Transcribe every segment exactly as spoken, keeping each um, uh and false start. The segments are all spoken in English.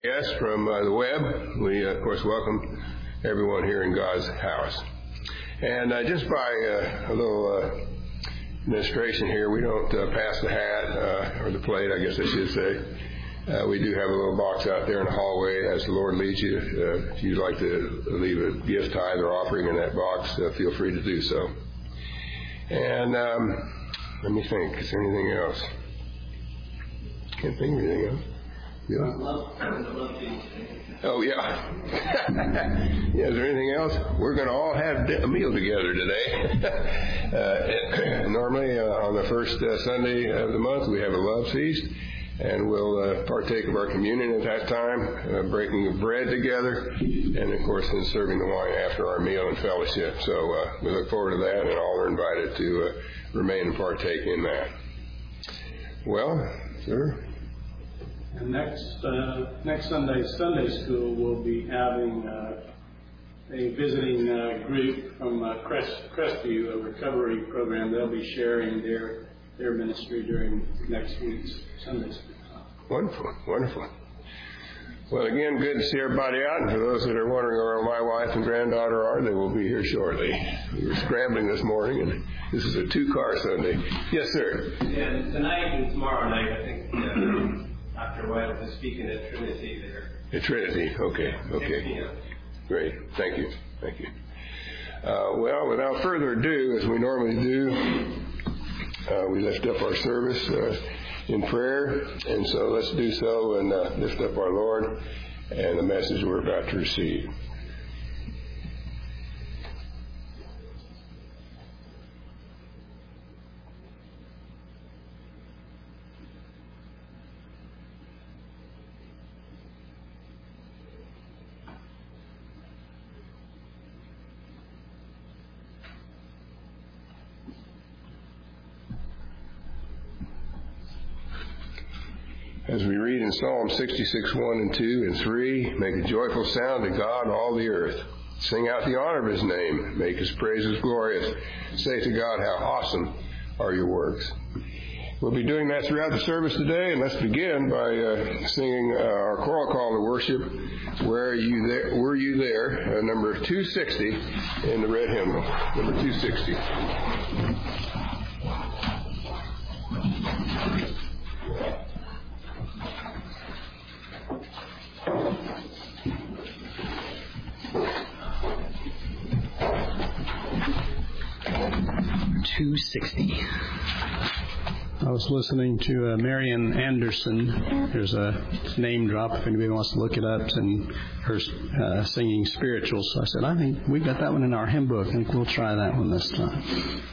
Yes, from uh, the web. We, uh, of course, welcome everyone here in God's house. And uh, just by uh, a little uh, administration here, we don't uh, pass the hat uh, or the plate, I guess I should say. Uh, we do have a little box out there in the hallway as the Lord leads you. Uh, if you'd like to leave a gift, tithe, or offering in that box, uh, feel free to do so. And um, let me think. Is there anything else? Can't think of anything else. Yeah. Oh, yeah. Yeah, is there anything else? We're going to all have a meal together today. uh, normally, uh, on the first uh, Sunday of the month, we have a love feast, and we'll uh, partake of our communion at that time, uh, breaking the bread together, and, of course, then serving the wine after our meal and fellowship. So uh, we look forward to that, and all are invited to uh, remain and partake in that. Well, sir? And next uh, next Sunday, Sunday school will be having uh, a visiting uh, group from uh, Crest, Crestview, a recovery program. They'll be sharing their their ministry during next week's Sunday school. Wonderful, wonderful. Well, again, good to see everybody out. And for those that are wondering where my wife and granddaughter are, they will be here shortly. We were scrambling this morning, and this is a two-car Sunday. Yes, sir. Yeah, tonight and tomorrow night, I think. Yeah. Doctor White will be speaking at Trinity there. At Trinity, okay, okay. Great, thank you, thank you. Uh, well, without further ado, as we normally do, uh, we lift up our service uh, in prayer, and so let's do so and uh, lift up our Lord and the message we're about to receive. As we read in Psalm sixty-six, one and two and three, make a joyful sound to God, all the earth. Sing out the honor of His name. Make His praises glorious. Say to God, how awesome are your works. We'll be doing that throughout the service today, and let's begin by uh, singing uh, our choral call to worship, Where Are You There? Were You There? Uh, number two sixty in the red hymnal. Number two sixty. two sixty. I was listening to uh, Marian Anderson. There's a name drop if anybody wants to look it up, and her uh, singing spirituals. So I said, I think we got that one in our hymn book. I think we'll try that one this time.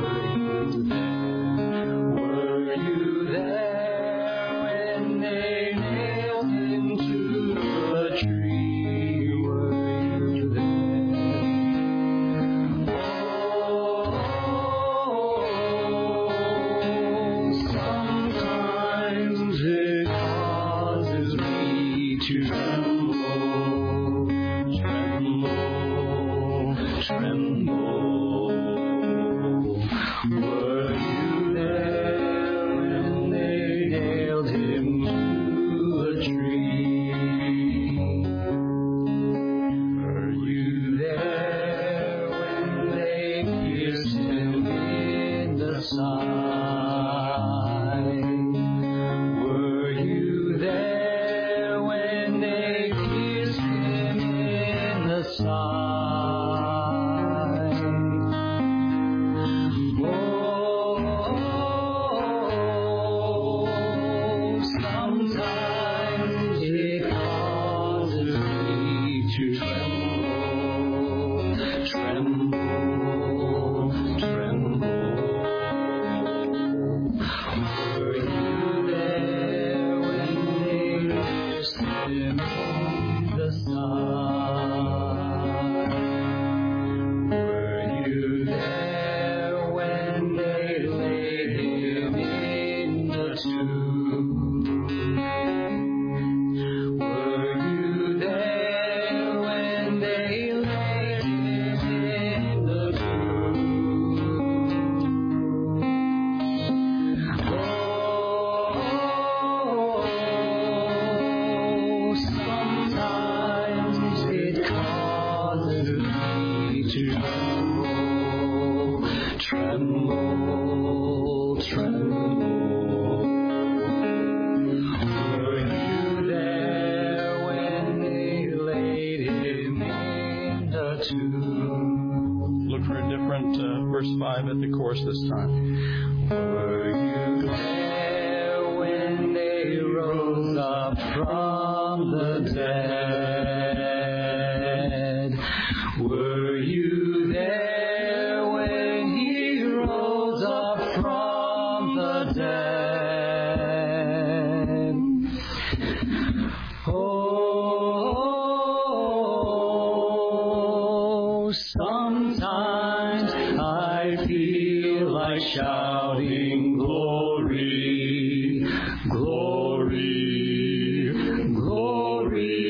Were you there when they him in the sun. Were you there when they laid him in the tomb? Were you there when they laid him in the tomb? Oh, sometimes it causes me to tremble, tremble, tremble. Were you there when they laid him in the tomb? Look for a different uh, verse five at the chorus this time. Were you there when they rose up from the dead? Were you there when he rose up from the dead? Oh, sometimes I feel like shouting glory, glory, glory.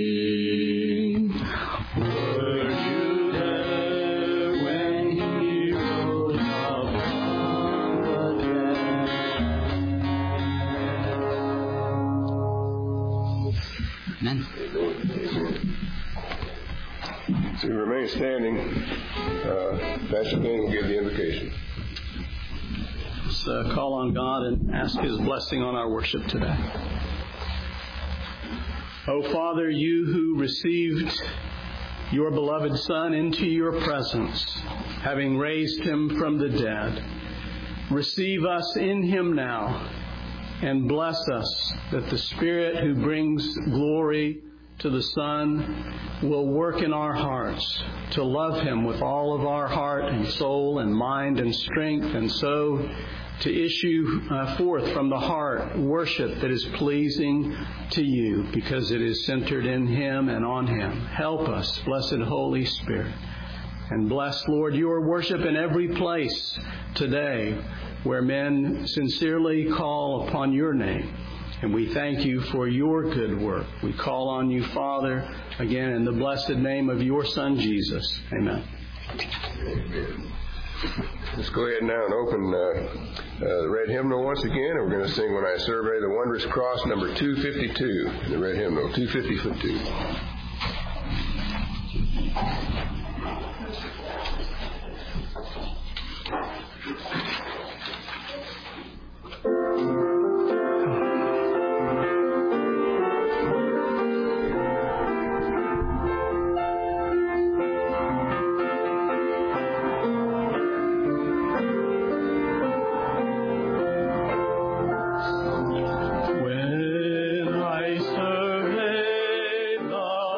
Were you there when he rose up from the dead? Amen. So you remain standing. Uh, Pastor King will give the invocation. Let's uh, call on God and ask His blessing on our worship today. Oh, Father, you who received your beloved Son into your presence, having raised him from the dead, receive us in him now and bless us that the Spirit who brings glory to the Son will work in our hearts to love him with all of our heart and soul and mind and strength, and so to issue uh, forth from the heart worship that is pleasing to you because it is centered in him and on him. Help us, blessed Holy Spirit. And bless, Lord, your worship in every place today where men sincerely call upon your name. And we thank you for your good work. We call on you, Father, again in the blessed name of your Son, Jesus. Amen. Amen. Let's go ahead now and open uh, uh, the red hymnal once again. And we're going to sing When I Survey the Wondrous Cross, number two fifty-two. The red hymnal, two fifty-two. When I survey the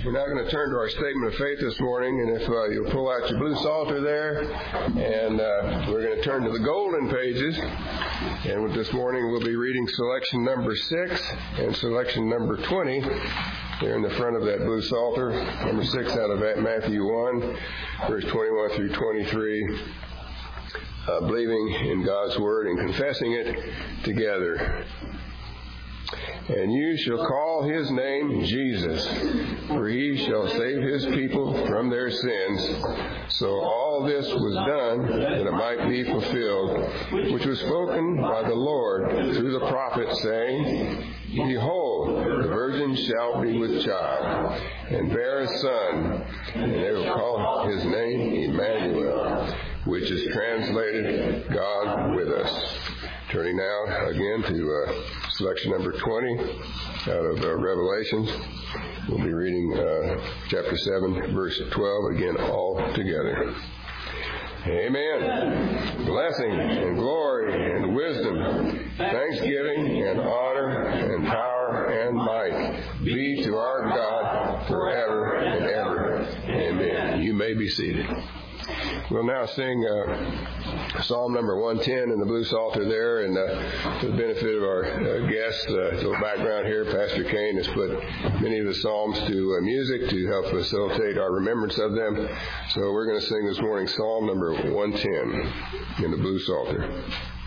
We're now going to turn to our statement of faith this morning, and if uh, you'll pull out your blue psalter there, and uh, we're going to turn to the golden pages. And with this morning, we'll be reading selection number six and selection number twenty. There in the front of that blue psalter, number six out of Matthew one, verse twenty-one through twenty-three. Uh, believing in God's Word and confessing it together. And you shall call his name Jesus, for he shall save his people from their sins. So all this was done that it might be fulfilled, which was spoken by the Lord through the prophet, saying, Behold, the virgin shall be with child, and bear a son, and they will call his name Emmanuel, which is translated God with us. Turning now again to uh, selection number twenty out of uh, Revelations. We'll be reading uh, chapter seven, verse twelve, again all together. Amen. Blessing and glory and wisdom, thanksgiving and honor and power and might be to our God forever and ever. Amen. You may be seated. We'll now sing uh, Psalm number one ten in the blue psalter there, and uh, for the benefit of our uh, guests, uh, a little background here, Pastor Kane has put many of the Psalms to uh, music to help facilitate our remembrance of them. So we're going to sing this morning Psalm number one ten in the blue psalter.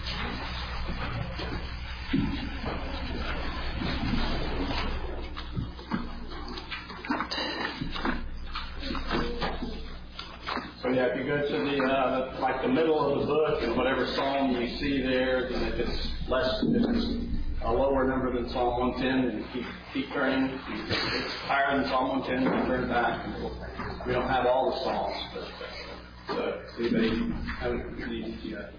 So yeah, if you go to the, uh, the like the middle of the book and whatever psalm you see there, then if it's less, if it's a lower number than Psalm one ten, then keep keep turning. If it's higher than Psalm one ten, then turn back. We don't have all the psalms, but uh, so if anybody haven't needed yet.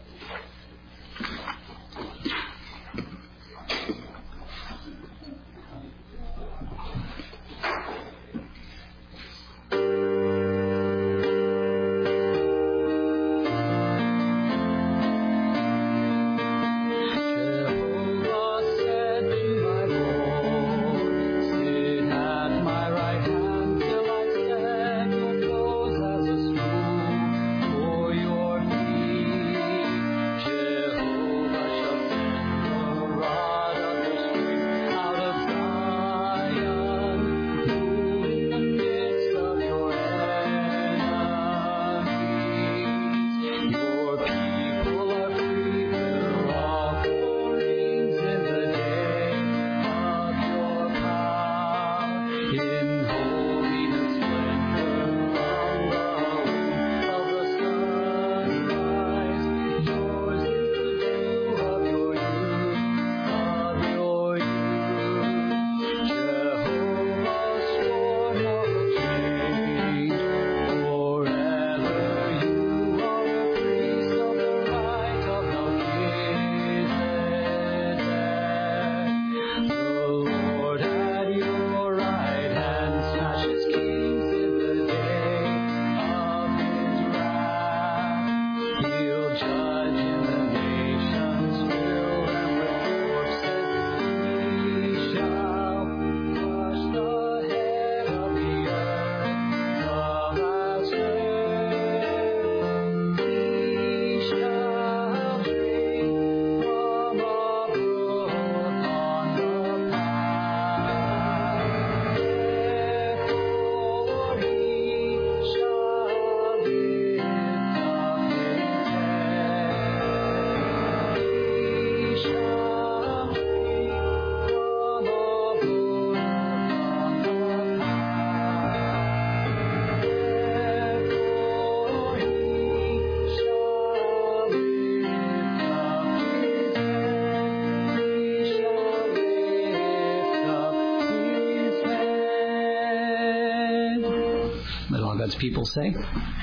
God's people say.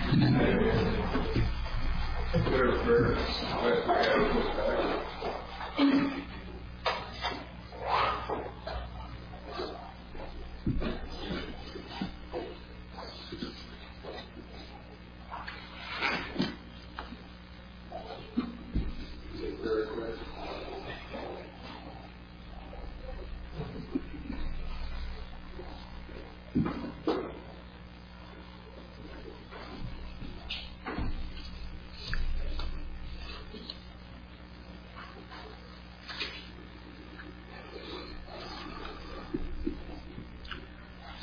Amen.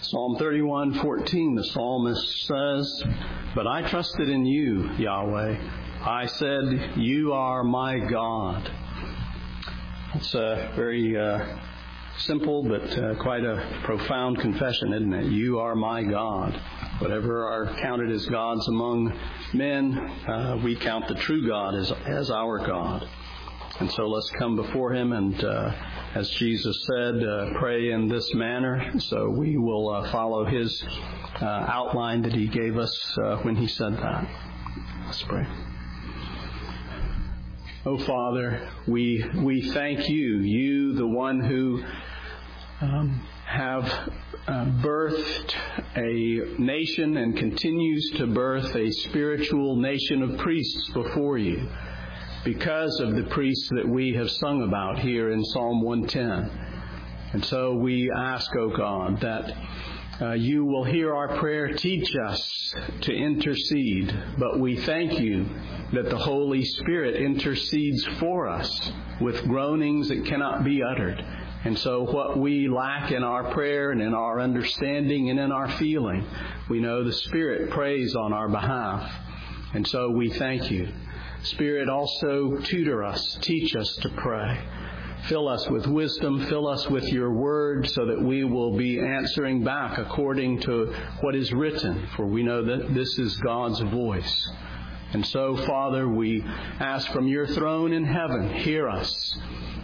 Psalm thirty-one fourteen, the psalmist says, "But I trusted in you, Yahweh. I said, you are my God." It's a very uh, simple but uh, quite a profound confession, isn't it? You are my God. Whatever are counted as gods among men, uh, we count the true God as, as our God. And so let's come before Him and, uh, as Jesus said, uh, pray in this manner. So we will uh, follow His uh, outline that He gave us uh, when He said that. Let's pray. Oh, Father, we we thank you, you, the one who um, have uh, birthed a nation and continues to birth a spiritual nation of priests before you, because of the priests that we have sung about here in Psalm one ten. And so we ask, O God, that uh, you will hear our prayer, teach us to intercede. But we thank you that the Holy Spirit intercedes for us with groanings that cannot be uttered. And so what we lack in our prayer and in our understanding and in our feeling, we know the Spirit prays on our behalf. And so we thank you. Spirit, also tutor us, teach us to pray. Fill us with wisdom, fill us with your word so that we will be answering back according to what is written, for we know that this is God's voice. And so, Father, we ask from your throne in heaven, hear us.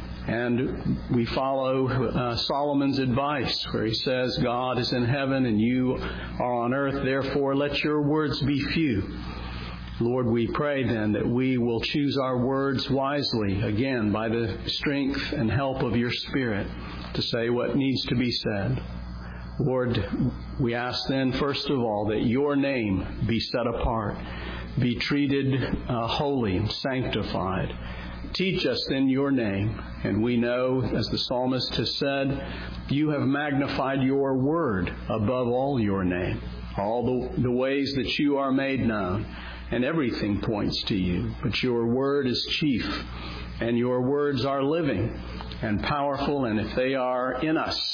And we follow uh, Solomon's advice where he says, God is in heaven and you are on earth, therefore let your words be few. Lord, we pray then that we will choose our words wisely, again, by the strength and help of your Spirit to say what needs to be said. Lord, we ask then, first of all, that your name be set apart, be treated uh, holy and sanctified. Teach us in your name. And we know, as the psalmist has said, you have magnified your word above all your name, all the, the ways that you are made known. And everything points to you. But your word is chief, and your words are living and powerful, and if they are in us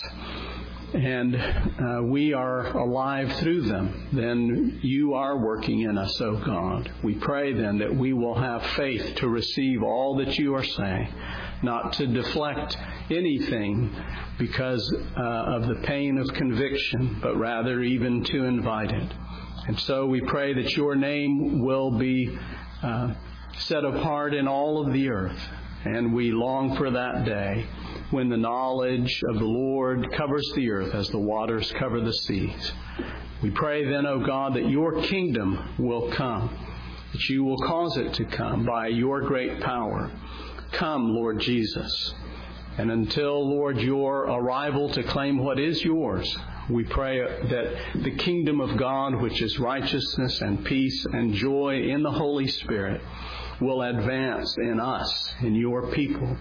and uh, we are alive through them, then you are working in us, O God. We pray then that we will have faith to receive all that you are saying, not to deflect anything because uh, of the pain of conviction, but rather even to invite it. And so we pray that your name will be uh, set apart in all of the earth. And we long for that day when the knowledge of the Lord covers the earth as the waters cover the seas. We pray then, O God, that your kingdom will come, that you will cause it to come by your great power. Come, Lord Jesus. And until, Lord, your arrival to claim what is yours, we pray that the kingdom of God, which is righteousness and peace and joy in the Holy Spirit, will advance in us, in your people.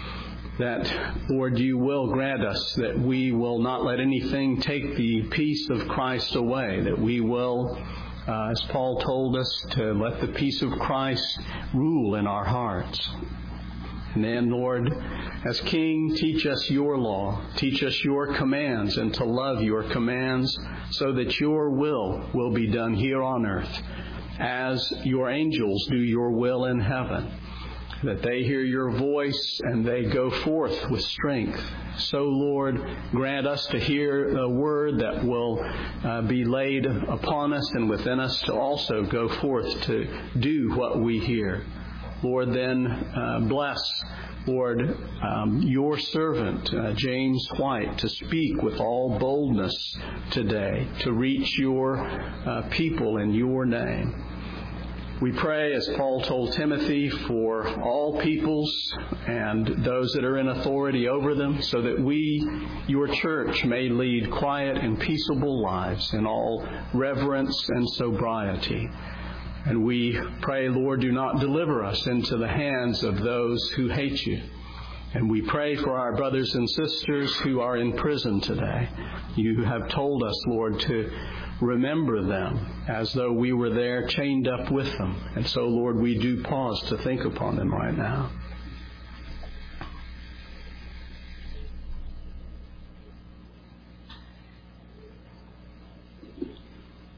That, Lord, you will grant us that we will not let anything take the peace of Christ away, that we will, uh, as Paul told us, to let the peace of Christ rule in our hearts. And then, Lord, as King, teach us your law, teach us your commands, and to love your commands so that your will will be done here on earth, as your angels do your will in heaven, that they hear your voice and they go forth with strength. So, Lord, grant us to hear a word that will uh, be laid upon us and within us to also go forth to do what we hear. Lord, then uh, bless, Lord, um, your servant, uh, James White, to speak with all boldness today, to reach your uh, people in your name. We pray, as Paul told Timothy, for all peoples and those that are in authority over them, so that we, your church, may lead quiet and peaceable lives in all reverence and sobriety. And we pray, Lord, do not deliver us into the hands of those who hate you. And we pray for our brothers and sisters who are in prison today. You have told us, Lord, to remember them as though we were there chained up with them. And so, Lord, we do pause to think upon them right now.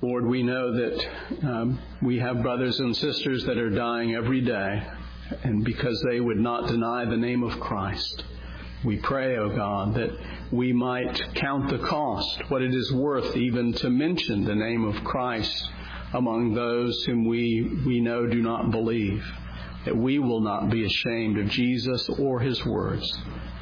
Lord, we know that um, we have brothers and sisters that are dying every day, and because they would not deny the name of Christ. We pray, O God, that we might count the cost, what it is worth even to mention the name of Christ among those whom we, we know do not believe, that we will not be ashamed of Jesus or His words.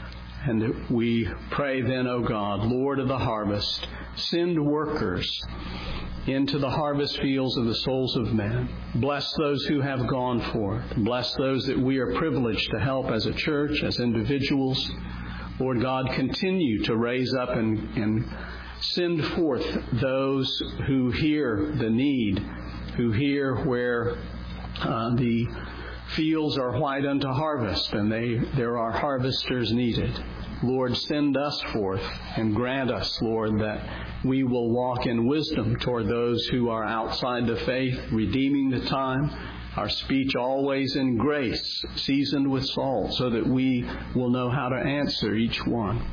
And we pray then, O God, Lord of the harvest, send workers into the harvest fields of the souls of men. Bless those who have gone forth. Bless those that we are privileged to help as a church, as individuals. Lord God, continue to raise up and, and send forth those who hear the need, who hear where uh, the fields are white unto harvest and they there are harvesters needed. Lord, send us forth and grant us, Lord, that we will walk in wisdom toward those who are outside the faith, redeeming the time, our speech always in grace, seasoned with salt, so that we will know how to answer each one.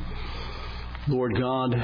Lord God,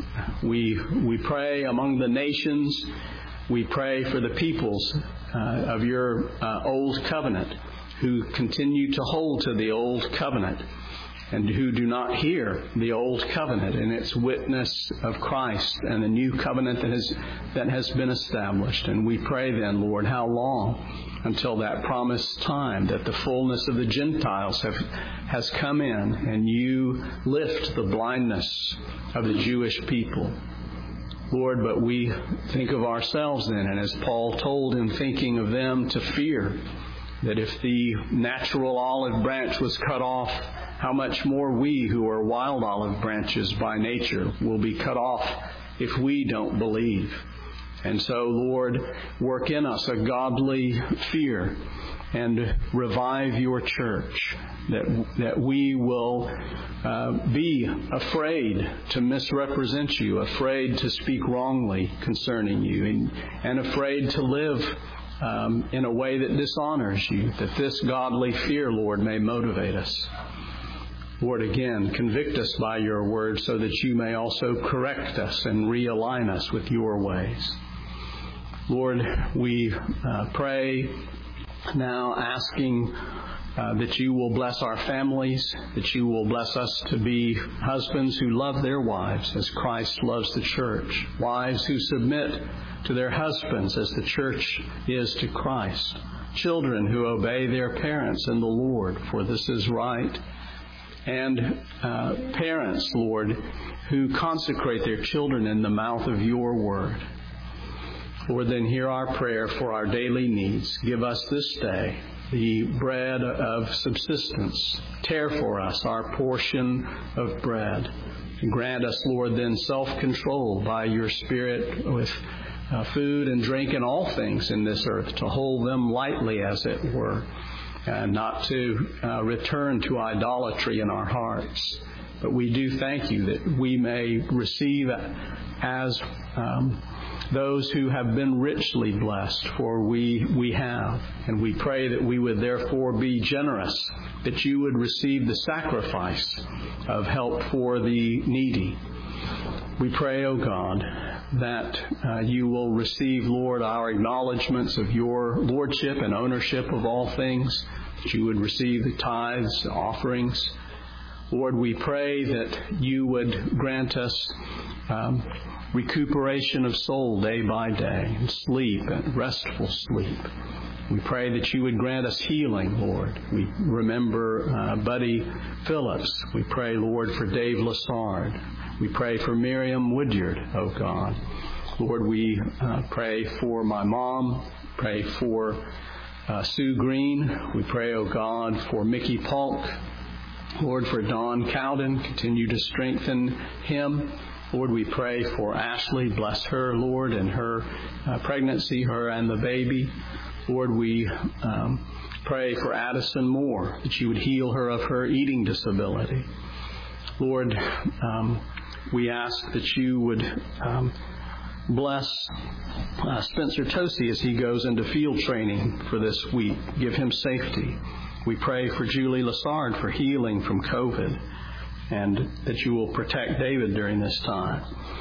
we we pray among the nations. We pray for the peoples uh, of your uh, old covenant who continue to hold to the old covenant and who do not hear the old covenant and its witness of Christ and the new covenant that has that has been established. And we pray then, Lord, how long until that promised time that the fullness of the Gentiles have has come in and you lift the blindness of the Jewish people. Lord, but we think of ourselves then, and as Paul told in thinking of them, to fear that if the natural olive branch was cut off, how much more we who are wild olive branches by nature will be cut off if we don't believe. And so, Lord, work in us a godly fear and revive your church, that that we will uh, be afraid to misrepresent you, afraid to speak wrongly concerning you, and, and afraid to live um, in a way that dishonors you, that this godly fear, Lord, may motivate us. Lord, again, convict us by your word so that you may also correct us and realign us with your ways. Lord, we uh, pray now asking uh, that you will bless our families, that you will bless us to be husbands who love their wives as Christ loves the church, wives who submit to their husbands as the church is to Christ, children who obey their parents in the Lord, for this is right, and uh, parents, Lord, who consecrate their children in the mouth of your word. Lord, then hear our prayer for our daily needs. Give us this day the bread of subsistence. Tear for us our portion of bread. And grant us, Lord, then self-control by your Spirit with uh, food and drink and all things in this earth, to hold them lightly, as it were, and not to uh, return to idolatry in our hearts. But we do thank you that we may receive as um, those who have been richly blessed, for we we have. And we pray that we would therefore be generous, that you would receive the sacrifice of help for the needy. We pray, O God, that uh, you will receive, Lord, our acknowledgments of your lordship and ownership of all things, that you would receive the tithes, the offerings. Lord, we pray that you would grant us um, recuperation of soul day by day, and sleep, and restful sleep. We pray that you would grant us healing, Lord. We remember uh, Buddy Phillips. We pray, Lord, for Dave Lassard. We pray for Miriam Woodyard, oh God. Lord, we uh, pray for my mom. Pray for uh, Sue Green. We pray, oh God, for Mickey Polk. Lord, for Don Cowden. Continue to strengthen him. Lord, we pray for Ashley. Bless her, Lord, and her uh, pregnancy, her and the baby. Lord, we um, pray for Addison Moore, that you would heal her of her eating disability. Lord, um, we ask that you would um, bless uh, Spencer Tosi as he goes into field training for this week. Give him safety. We pray for Julie Lassard for healing from COVID, and that you will protect David during this time.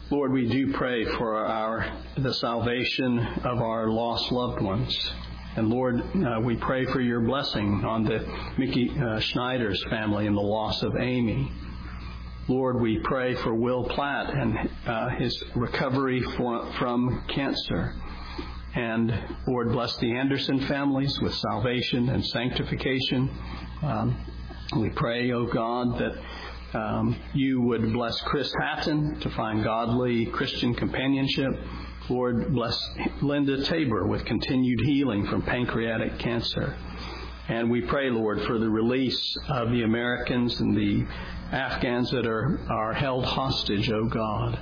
Lord, we do pray for our the salvation of our lost loved ones. And Lord, uh, we pray for your blessing on the Mickey uh, Schneider's family and the loss of Amy. Lord, we pray for Will Platt and uh, his recovery for, from cancer. And Lord, bless the Anderson families with salvation and sanctification. Um, we pray, O God, that Um, you would bless Chris Hatton to find godly Christian companionship. Lord, bless Linda Tabor with continued healing from pancreatic cancer. And we pray, Lord, for the release of the Americans and the Afghans that are, are held hostage, O God.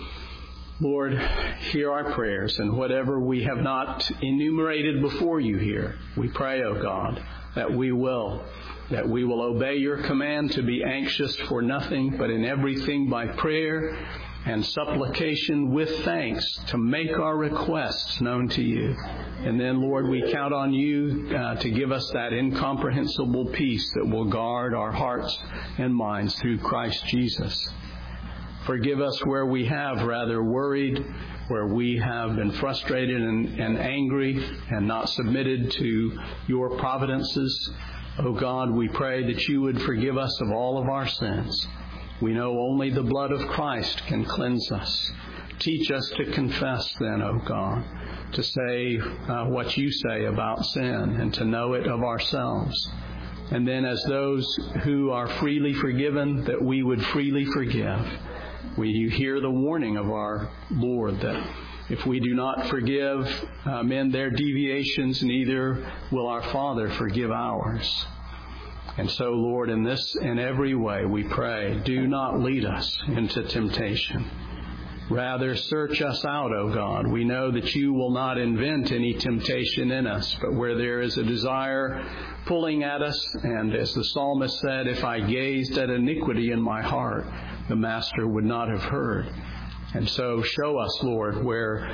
Lord, hear our prayers, and whatever we have not enumerated before you here, we pray, O God, that we will that we will obey your command to be anxious for nothing, but in everything by prayer and supplication with thanks to make our requests known to you. And then, Lord, we count on you uh, to give us that incomprehensible peace that will guard our hearts and minds through Christ Jesus. Forgive us where we have rather worried, where we have been frustrated and, and angry and not submitted to your providences. O God, we pray that you would forgive us of all of our sins. We know only the blood of Christ can cleanse us. Teach us to confess then, O God, to say uh, what you say about sin and to know it of ourselves. And then as those who are freely forgiven, that we would freely forgive. We hear the warning of our Lord that if we do not forgive uh, men their deviations, neither will our Father forgive ours. And so, Lord, in this and every way we pray, do not lead us into temptation. Rather, search us out, O God. We know that you will not invent any temptation in us, but where there is a desire pulling at us, and as the psalmist said, if I gazed at iniquity in my heart, the Master would not have heard. And so show us, Lord, where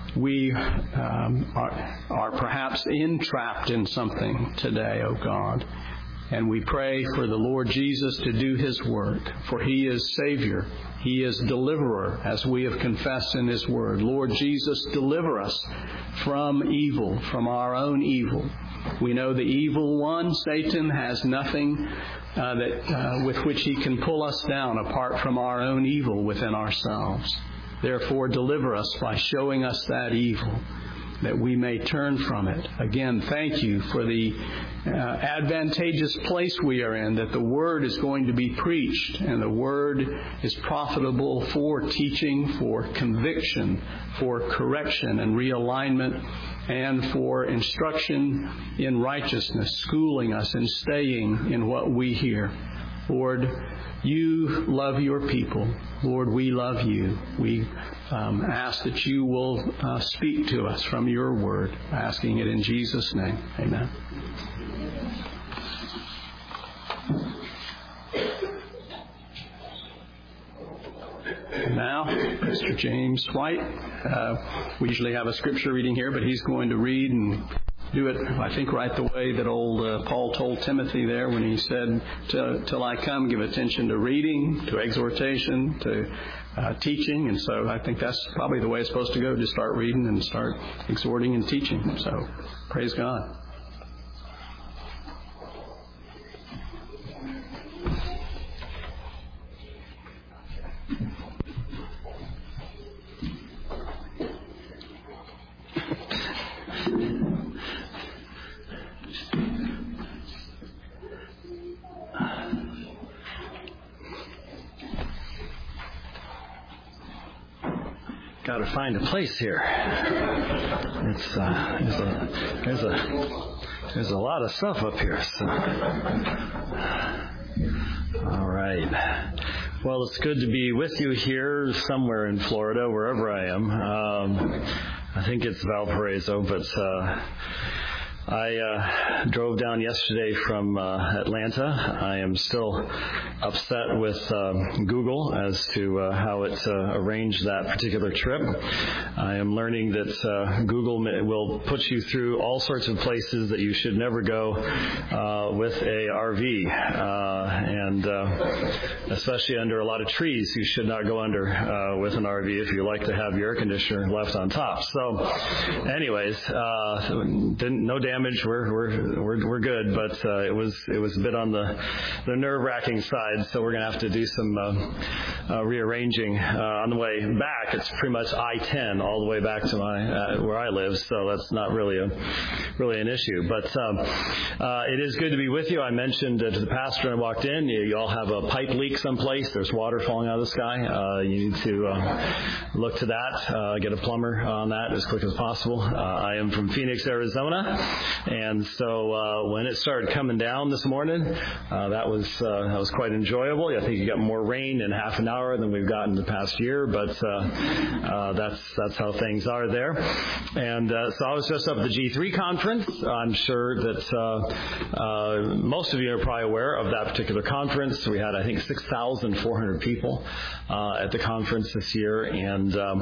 we um, are, are perhaps entrapped in something today, O God. And we pray for the Lord Jesus to do his work, for he is Savior. He is deliverer, as we have confessed in his word. Lord Jesus, deliver us from evil, from our own evil. We know the evil one, Satan, has nothing uh, that uh, with which he can pull us down apart from our own evil within ourselves. Therefore, deliver us by showing us that evil, that we may turn from it. Again, thank you for the uh, advantageous place we are in, that the Word is going to be preached, and the Word is profitable for teaching, for conviction, for correction and realignment, and for instruction in righteousness, schooling us and staying in what we hear. Lord, you love your people. Lord, we love you. We um, ask that you will uh, speak to us from your word, asking it in Jesus' name. Amen. Now, Mister James White, uh, we usually have a scripture reading here, but he's going to read and do it, I think, right the way that old uh, Paul told Timothy there when he said, till I come, give attention to reading, to exhortation, to uh, teaching. And so I think that's probably the way it's supposed to go, to start reading and start exhorting and teaching. So praise God. Got to find a place here. It's uh, there's a there's a there's a lot of stuff up here. So, all right. Well, it's good to be with you here, somewhere in Florida, wherever I am. Um, I think it's Valparaiso, but uh, I uh, drove down yesterday from uh, Atlanta. I am still upset with um, Google as to uh, how it uh, arranged that particular trip. I am learning that uh, Google will put you through all sorts of places that you should never go uh, with a R V, uh, and uh, especially under a lot of trees, you should not go under uh, with an R V if you like to have your air conditioner left on top. So, anyways, uh, didn't, no damage. We're we're we're we're good, but uh, it was it was a bit on the the nerve-wracking side. So we're gonna have to do some uh, uh, rearranging uh, on the way back. It's pretty much I ten all the way back to my uh, where I live, so that's not really a really an issue. But um, uh, it is good to be with you. I mentioned uh, to the pastor when I walked in, you, you all have a pipe leak someplace. There's water falling out of the sky. Uh, you need to uh, look to that. Uh, get a plumber on that as quick as possible. Uh, I am from Phoenix, Arizona, and so uh, when it started coming down this morning, uh, that was uh, that was quite enjoyable. I think you got more rain in half an hour than we've gotten the past year, but uh, uh, that's that's how things are there. And uh, so I was just up at the G three conference. I'm sure that uh, uh, most of you are probably aware of that particular conference. We had, I think, six thousand four hundred people uh, at the conference this year, and um,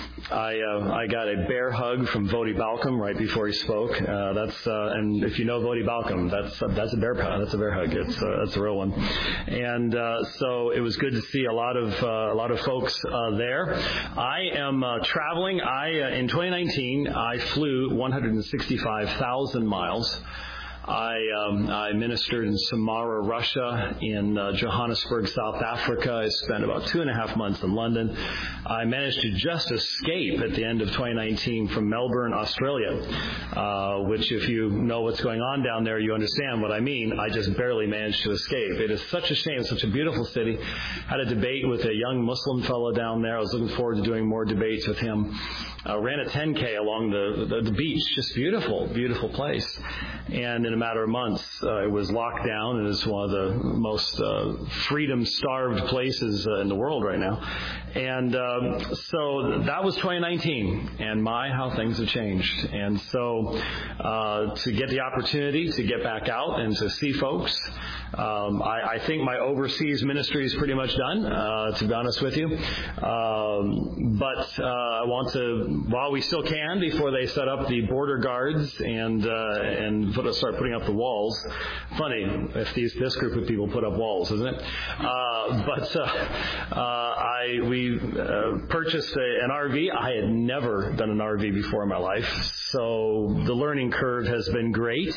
I uh, I got a bear hug from Voddie Baucham right before he spoke. Uh, that's uh, and if you know Voddie Baucham, that's uh, that's a bear that's a bear hug. It's uh, that's a real one. And uh, so it was good to see a lot of uh, a lot of folks uh, there. I am uh, traveling. I uh, in twenty nineteen I flew one hundred sixty-five thousand miles. I, um, I ministered in Samara, Russia, in uh, Johannesburg, South Africa. I spent about two and a half months in London. I managed to just escape at the end of twenty nineteen from Melbourne, Australia, uh, which if you know what's going on down there, you understand what I mean. I just barely managed to escape. It is such a shame, such a beautiful city. Had a debate with a young Muslim fellow down there. I was looking forward to doing more debates with him. Uh, ran a ten K along the, the, the beach. Just beautiful, beautiful place. And in a matter of months, uh, it was locked down, and it's one of the most uh, freedom-starved places uh, in the world right now. And um, so that was twenty nineteen, and my, how things have changed. And so uh, to get the opportunity to get back out and to see folks, um, I, I think my overseas ministry is pretty much done, uh, to be honest with you. Um, but uh, I want to, while we still can, before they set up the border guards and uh, and put, start putting up the walls. Funny if these this group of people put up walls, isn't it? Uh, but uh, uh, I we uh, purchased a, an R V. I had never done an R V before in my life, so the learning curve has been great.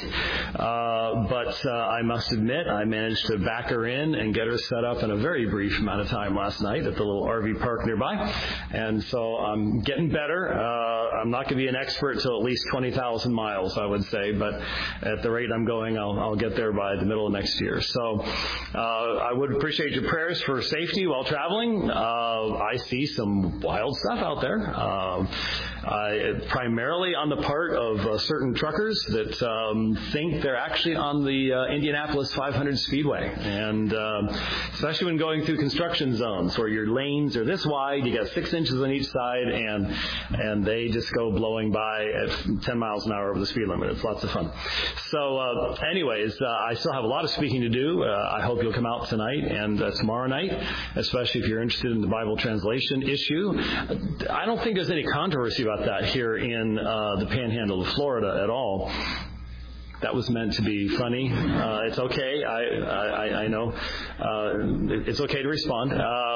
Uh, but uh, I must admit, I managed to back her in and get her set up in a very brief amount of time last night at the little R V park nearby. And so I'm getting better. Uh, I'm not going to be an expert till at least twenty thousand miles, I would say, but at the rate I'm going, I'll, I'll get there by the middle of next year. So uh, I would appreciate your prayers for safety while traveling. Uh, I see some wild stuff out there, uh, I, primarily on the part of uh, certain truckers that um, think they're actually on the uh, Indianapolis five hundred Speedway. And uh, especially when going through construction zones where your lanes are this wide, you got six inches on each side, and and they just go blowing by at ten miles an hour over the speed limit. It's lots of fun. So uh, anyways, uh, I still have a lot of speaking to do. Uh, I hope you'll come out tonight and uh, tomorrow night, especially if you're interested in the Bible translation issue. I don't think there's any controversy about that here in uh, the Panhandle of Florida at all. That was meant to be funny. Uh, it's okay. I I, I know. Uh, it's okay to respond.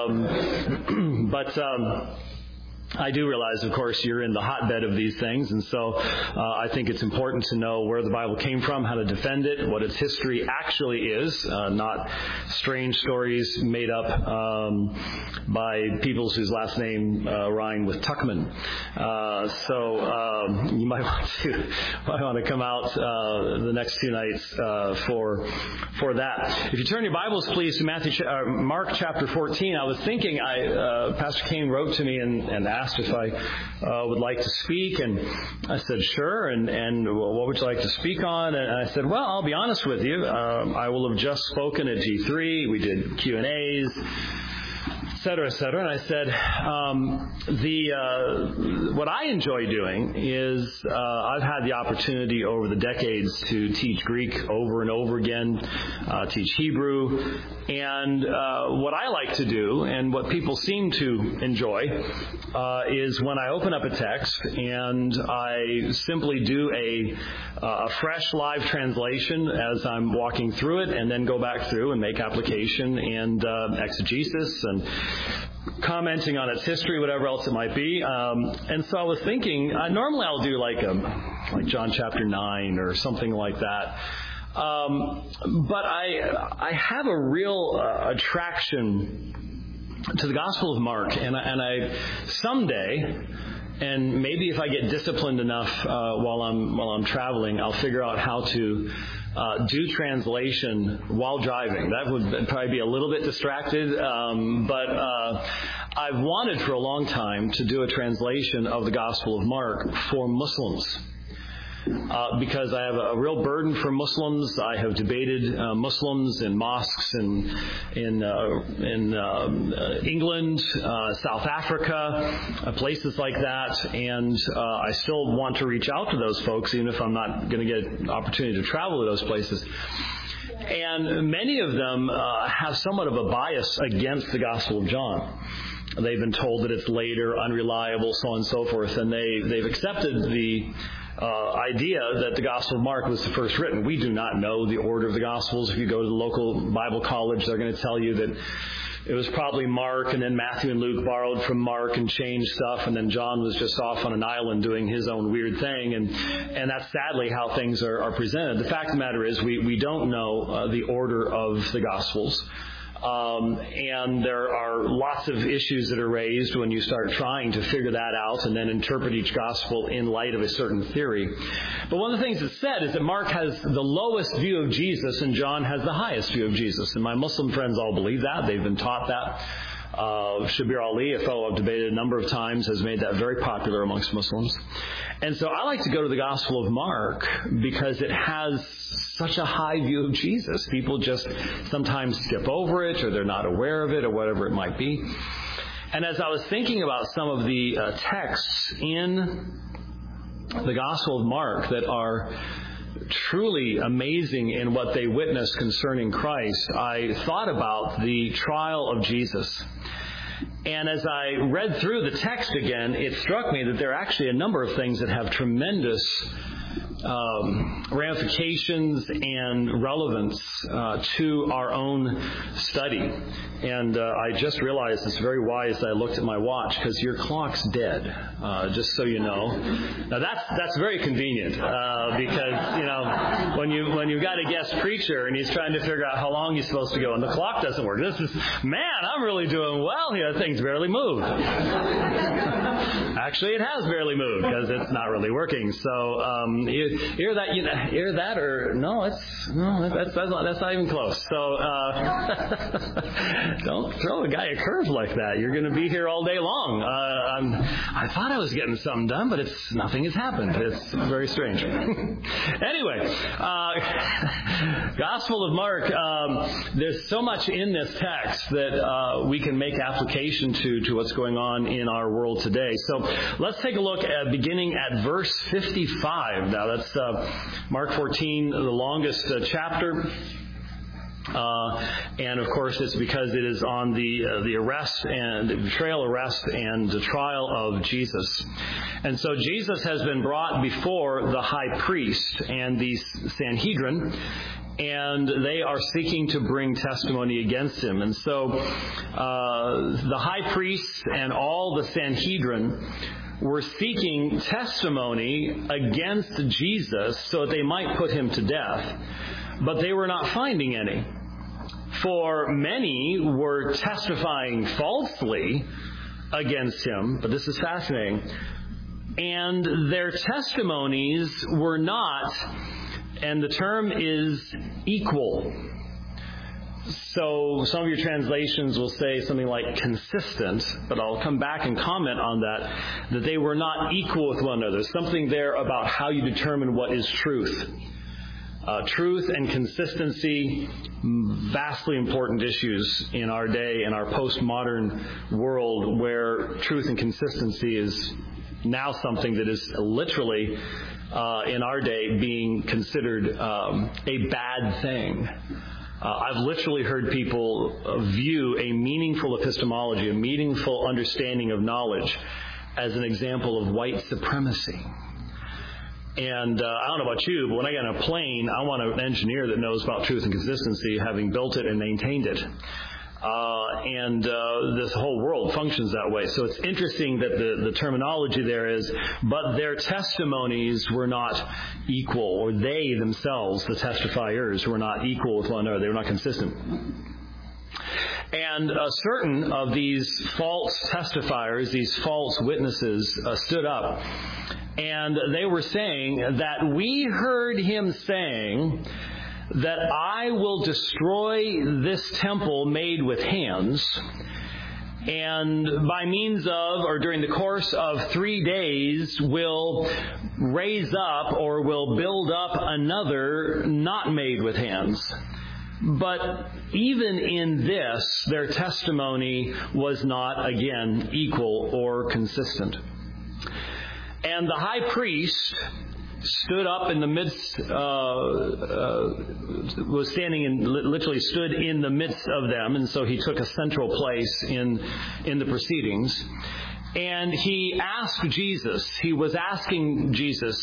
Um, but... Um, I do realize, of course, you're in the hotbed of these things, and so uh, I think it's important to know where the Bible came from, how to defend it, what its history actually is, uh, not strange stories made up um, by peoples whose last name uh, rhyme with Tuckman. Uh, so um, you might want to might want to come out uh, the next two nights uh, for for that. If you turn your Bibles, please, to Matthew, uh, Mark chapter fourteen. I was thinking, I uh, Pastor Kane wrote to me and, and asked if I uh, would like to speak, and I said sure, and, and what would you like to speak on? And I said, well, I'll be honest with you, um, I will have just spoken at G three. We did Q and A's. cetera, et cetera. And I said, um, the uh, what I enjoy doing is uh, I've had the opportunity over the decades to teach Greek over and over again, uh, teach Hebrew, and uh, what I like to do, and what people seem to enjoy, uh, is when I open up a text and I simply do a, uh, a fresh live translation as I'm walking through it, and then go back through and make application and uh, exegesis and commenting on its history, whatever else it might be. Um, and so I was thinking, uh, normally I'll do like a, like John chapter nine or something like that. Um, but I I have a real uh, attraction to the Gospel of Mark, and I, and I someday, and maybe if I get disciplined enough uh, while I'm while I'm traveling, I'll figure out how to Uh, do translation while driving. That would probably be a little bit distracted, um, but uh, I've wanted for a long time to do a translation of the Gospel of Mark for Muslims. Uh, because I have a, a real burden for Muslims. I have debated uh, Muslims in mosques in in uh, in uh, uh, England, uh, South Africa, uh, places like that, and uh, I still want to reach out to those folks, even if I'm not going to get an opportunity to travel to those places. And many of them uh, have somewhat of a bias against the Gospel of John. They've been told that it's later, unreliable, so on and so forth, and they they've accepted the Uh, idea that the Gospel of Mark was the first written. We do not know the order of the Gospels. If you go to the local Bible college, they're going to tell you that it was probably Mark, and then Matthew and Luke borrowed from Mark and changed stuff, and then John was just off on an island doing his own weird thing, and and that's sadly how things are, are presented. The fact of the matter is we, we don't know uh, the order of the Gospels. Um, and there are lots of issues that are raised when you start trying to figure that out and then interpret each gospel in light of a certain theory. But one of the things that's said is that Mark has the lowest view of Jesus and John has the highest view of Jesus. And my Muslim friends all believe that. They've been taught that. Uh, Shabir Ali, a fellow I've debated a number of times, has made that very popular amongst Muslims. And so I like to go to the Gospel of Mark because it has such a high view of Jesus. People just sometimes skip over it, or they're not aware of it, or whatever it might be. And as I was thinking about some of the uh, texts in the Gospel of Mark that are truly amazing in what they witness concerning Christ, I thought about the trial of Jesus. And as I read through the text again, it struck me that there are actually a number of things that have tremendous um, ramifications and relevance uh, to our own study. And uh, I just realized it's very wise that I looked at my watch, because your clock's dead, uh, just so you know. Now that's that's very convenient, uh, because you know when you when you've got a guest preacher and he's trying to figure out how long he's supposed to go, and the clock doesn't work. This is man, I'm really doing well here. The thing's barely moved. Actually, it has barely moved because it's not really working. So um, you, hear that? You know, hear that? Or no? It's no. That's that's not, that's not even close. So uh, don't throw a guy a curve like that. You're going to be here all day long. Uh, I'm, I thought I was getting something done, but it's nothing has happened. It's very strange. Anyway, uh, Gospel of Mark. Um, there's so much in this text that uh, we can make application to to what's going on in our world today. So let's take a look at beginning at verse fifty-five. Now that's uh, Mark fourteen, the longest uh, chapter. Uh, and of course, it's because it is on the uh, the arrest and the betrayal, arrest, and the trial of Jesus. And so Jesus has been brought before the high priest and the Sanhedrin, and they are seeking to bring testimony against him. And so uh, the high priest and all the Sanhedrin were seeking testimony against Jesus so that they might put him to death. But they were not finding any. For many were testifying falsely against him, but this is fascinating, and their testimonies were not, and the term is equal. So some of your translations will say something like consistent, but I'll come back and comment on that, that they were not equal with one another. There's something there about how you determine what is truth. Uh, truth and consistency, vastly important issues in our day, in our postmodern world, where truth and consistency is now something that is literally, uh, in our day, being considered um, a bad thing. Uh, I've literally heard people uh, view a meaningful epistemology, a meaningful understanding of knowledge, as an example of white supremacy. And uh, I don't know about you, but when I get on a plane, I want an engineer that knows about truth and consistency, having built it and maintained it. Uh, and uh, this whole world functions that way. So it's interesting that the, the terminology there is, but their testimonies were not equal, or they themselves, the testifiers, were not equal with one another. They were not consistent. And uh, certain of these false testifiers, these false witnesses, uh, stood up. And they were saying that we heard him saying that I will destroy this temple made with hands, and by means of, or during the course of three days, will raise up or will build up another not made with hands. But even in this, their testimony was not, again, equal or consistent. And the high priest stood up in the midst, uh, uh, was standing and literally stood in the midst of them, and so he took a central place in in the proceedings. And he asked Jesus, he was asking Jesus,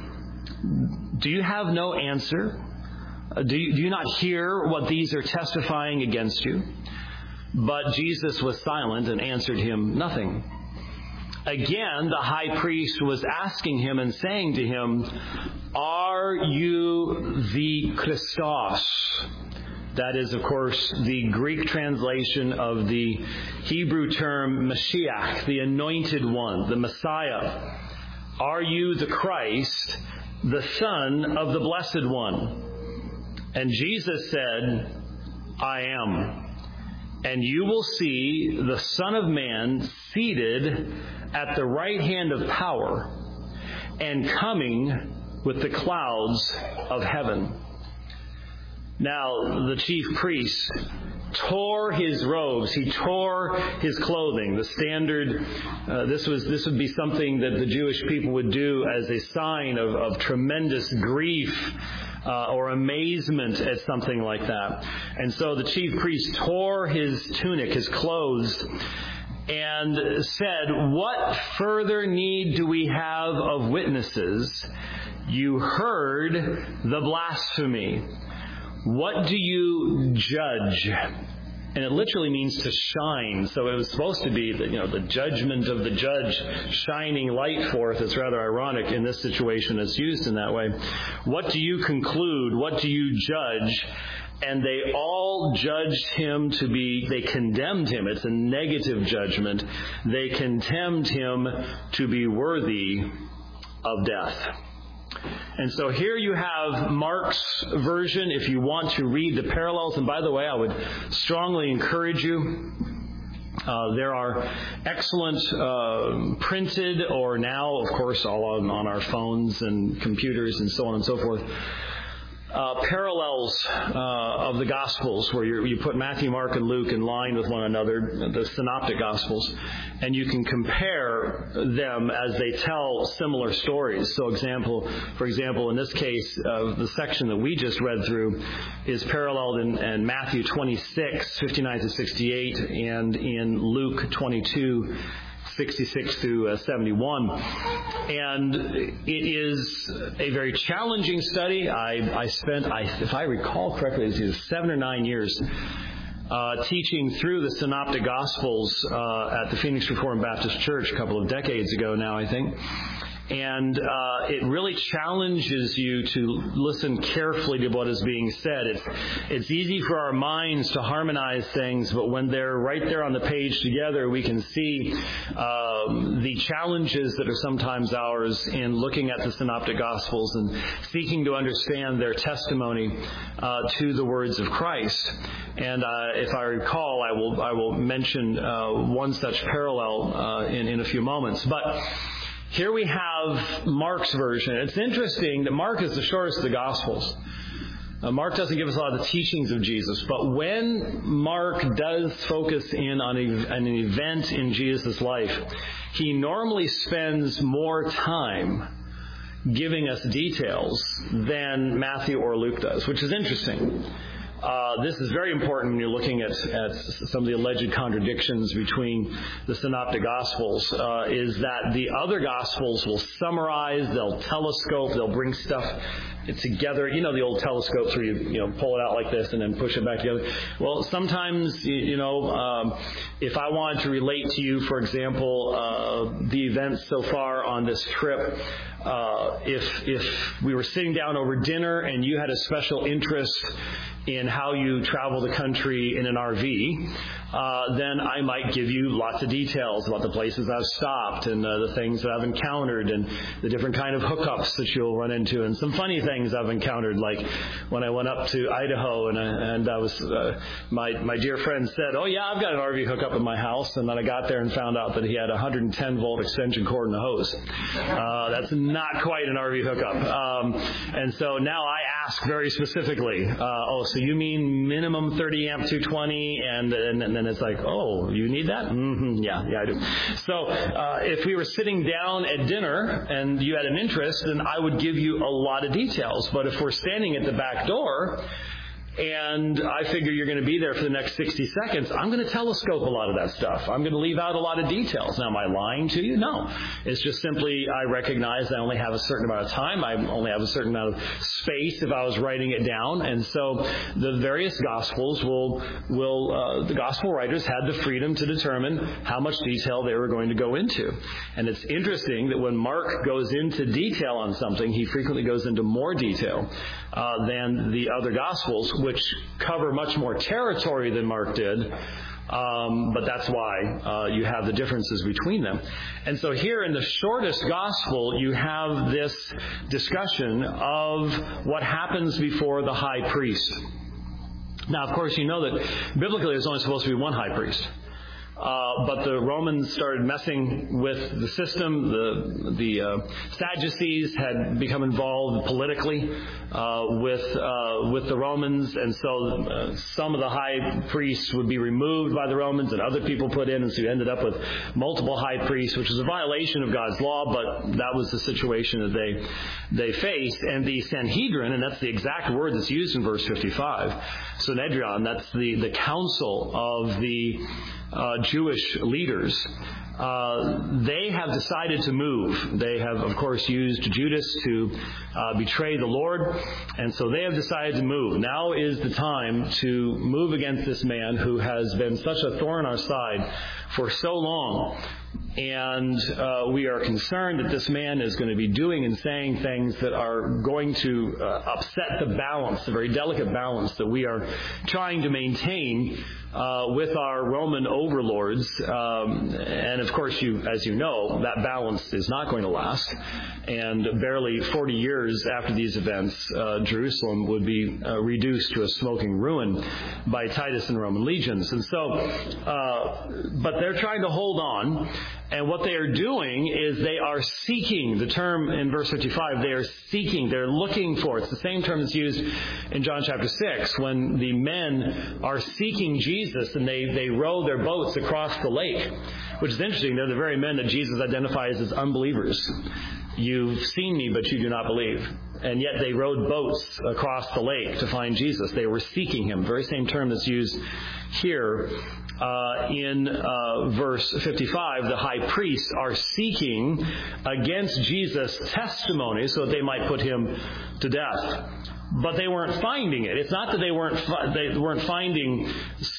do you have no answer? Do you, do you not hear what these are testifying against you? But Jesus was silent and answered him nothing. Again, the high priest was asking him and saying to him, are you the Christos? That is, of course, the Greek translation of the Hebrew term Mashiach, the anointed one, the Messiah. Are you the Christ, the Son of the Blessed One? And Jesus said, I am. And you will see the Son of Man seated at the right hand of power and coming with the clouds of heaven. Now, the chief priest tore his robes. He tore his clothing. The standard, uh, this was this would be something that the Jewish people would do as a sign of, of tremendous grief uh, or amazement at something like that. And so the chief priest tore his tunic, his clothes, and said, what further need do we have of witnesses? You heard the blasphemy. What do you judge? And it literally means to shine. So it was supposed to be the, you know, the judgment of the judge shining light forth. It's rather ironic in this situation it's used in that way. What do you conclude? What do you judge? And they all judged him to be, they condemned him. It's a negative judgment. They condemned him to be worthy of death. And so here you have Mark's version if you want to read the parallels. And by the way, I would strongly encourage you. Uh, there are excellent uh, printed, or now, of course, all on, on our phones and computers and so on and so forth, Uh, parallels uh, of the Gospels, where you you put Matthew, Mark, and Luke in line with one another, the Synoptic Gospels, and you can compare them as they tell similar stories. So, example, for example, in this case, uh, the section that we just read through is paralleled in, in Matthew twenty-six, fifty-nine to sixty-eight, and in Luke twenty-two, sixty-six through seventy-one. And it is a very challenging study. I, I spent, I, if I recall correctly, it was seven or nine years uh, teaching through the Synoptic Gospels uh, at the Phoenix Reformed Baptist Church a couple of decades ago now, I think. And uh, it really challenges you to listen carefully to what is being said. It's it's easy for our minds to harmonize things, but when they're right there on the page together, we can see um, the challenges that are sometimes ours in looking at the Synoptic Gospels and seeking to understand their testimony uh, to the words of Christ. And uh, if I recall, I will I will mention uh, one such parallel uh, in in a few moments, but. Here we have Mark's version. It's interesting that Mark is the shortest of the Gospels. Uh, Mark doesn't give us a lot of the teachings of Jesus, but when Mark does focus in on, a, on an event in Jesus' life, he normally spends more time giving us details than Matthew or Luke does, which is interesting. Uh, this is very important when you're looking at, at some of the alleged contradictions between the Synoptic Gospels, uh, is that the other Gospels will summarize, they'll telescope, they'll bring stuff together. You know the old telescopes where you, you know, pull it out like this and then push it back together. Well, sometimes, you, you know, um, if I wanted to relate to you, for example, uh, the events so far on this trip, uh, if if we were sitting down over dinner and you had a special interest in how you travel the country in an R V, uh, then I might give you lots of details about the places I've stopped and uh, the things that I've encountered and the different kind of hookups that you'll run into and some funny things I've encountered, like when I went up to Idaho and I, and I was uh, my my dear friend said, "Oh yeah, I've got an R V hookup in my house," and then I got there and found out that he had a one hundred ten volt extension cord and a hose. Uh, that's not quite an R V hookup, um, and so now I ask very specifically, uh, "Oh, so you mean minimum thirty amp two twenty?" And and, and then it's like, "Oh, you need that?" Mm-hmm, yeah, yeah, I do. So uh, if we were sitting down at dinner and you had an interest, then I would give you a lot of details. But if we're standing at the back door and I figure you're going to be there for the next sixty seconds, I'm going to telescope a lot of that stuff. I'm going to leave out a lot of details. Now, am I lying to you? No. It's just simply I recognize I only have a certain amount of time. I only have a certain amount of space if I was writing it down. And so the various Gospels will, will uh, the Gospel writers had the freedom to determine how much detail they were going to go into. And it's interesting that when Mark goes into detail on something, he frequently goes into more detail uh, than the other Gospels, which cover much more territory than Mark did, um, but that's why uh, you have the differences between them. And so here in the shortest gospel, you have this discussion of what happens before the high priest. Now, of course, you know that biblically there's only supposed to be one high priest. Uh, but the Romans started messing with the system. The the uh, Sadducees had become involved politically uh, with uh, with the Romans, and so uh, some of the high priests would be removed by the Romans, and other people put in, and so you ended up with multiple high priests, which is a violation of God's law. But that was the situation that they they faced, and the Sanhedrin, and that's the exact word that's used in verse fifty-five. Sanhedrin, that's the the council of the Uh, Jewish leaders, uh, they have decided to move. They have, of course, used Judas to uh, betray the Lord, and so they have decided to move. Now is the time to move against this man who has been such a thorn in our side for so long. And uh, we are concerned that this man is going to be doing and saying things that are going to uh, upset the balance, the very delicate balance that we are trying to maintain uh, with our Roman overlords. Um, and of course, you, as you know, that balance is not going to last. And barely forty years after these events, uh, Jerusalem would be uh, reduced to a smoking ruin by Titus and Roman legions. And so, uh, but they're trying to hold on. And what they are doing is they are seeking, the term in verse fifty-five, they are seeking, they're looking for. It's the same term that's used in John chapter six when the men are seeking Jesus and they, they row their boats across the lake, which is interesting. They're the very men that Jesus identifies as unbelievers. You've seen me, but you do not believe. And yet they rowed boats across the lake to find Jesus. They were seeking him. Very same term that's used here uh, in uh, verse fifty-five. The high priests are seeking against Jesus testimony so that they might put him to death. But they weren't finding it. It's not that they weren't fi- they weren't finding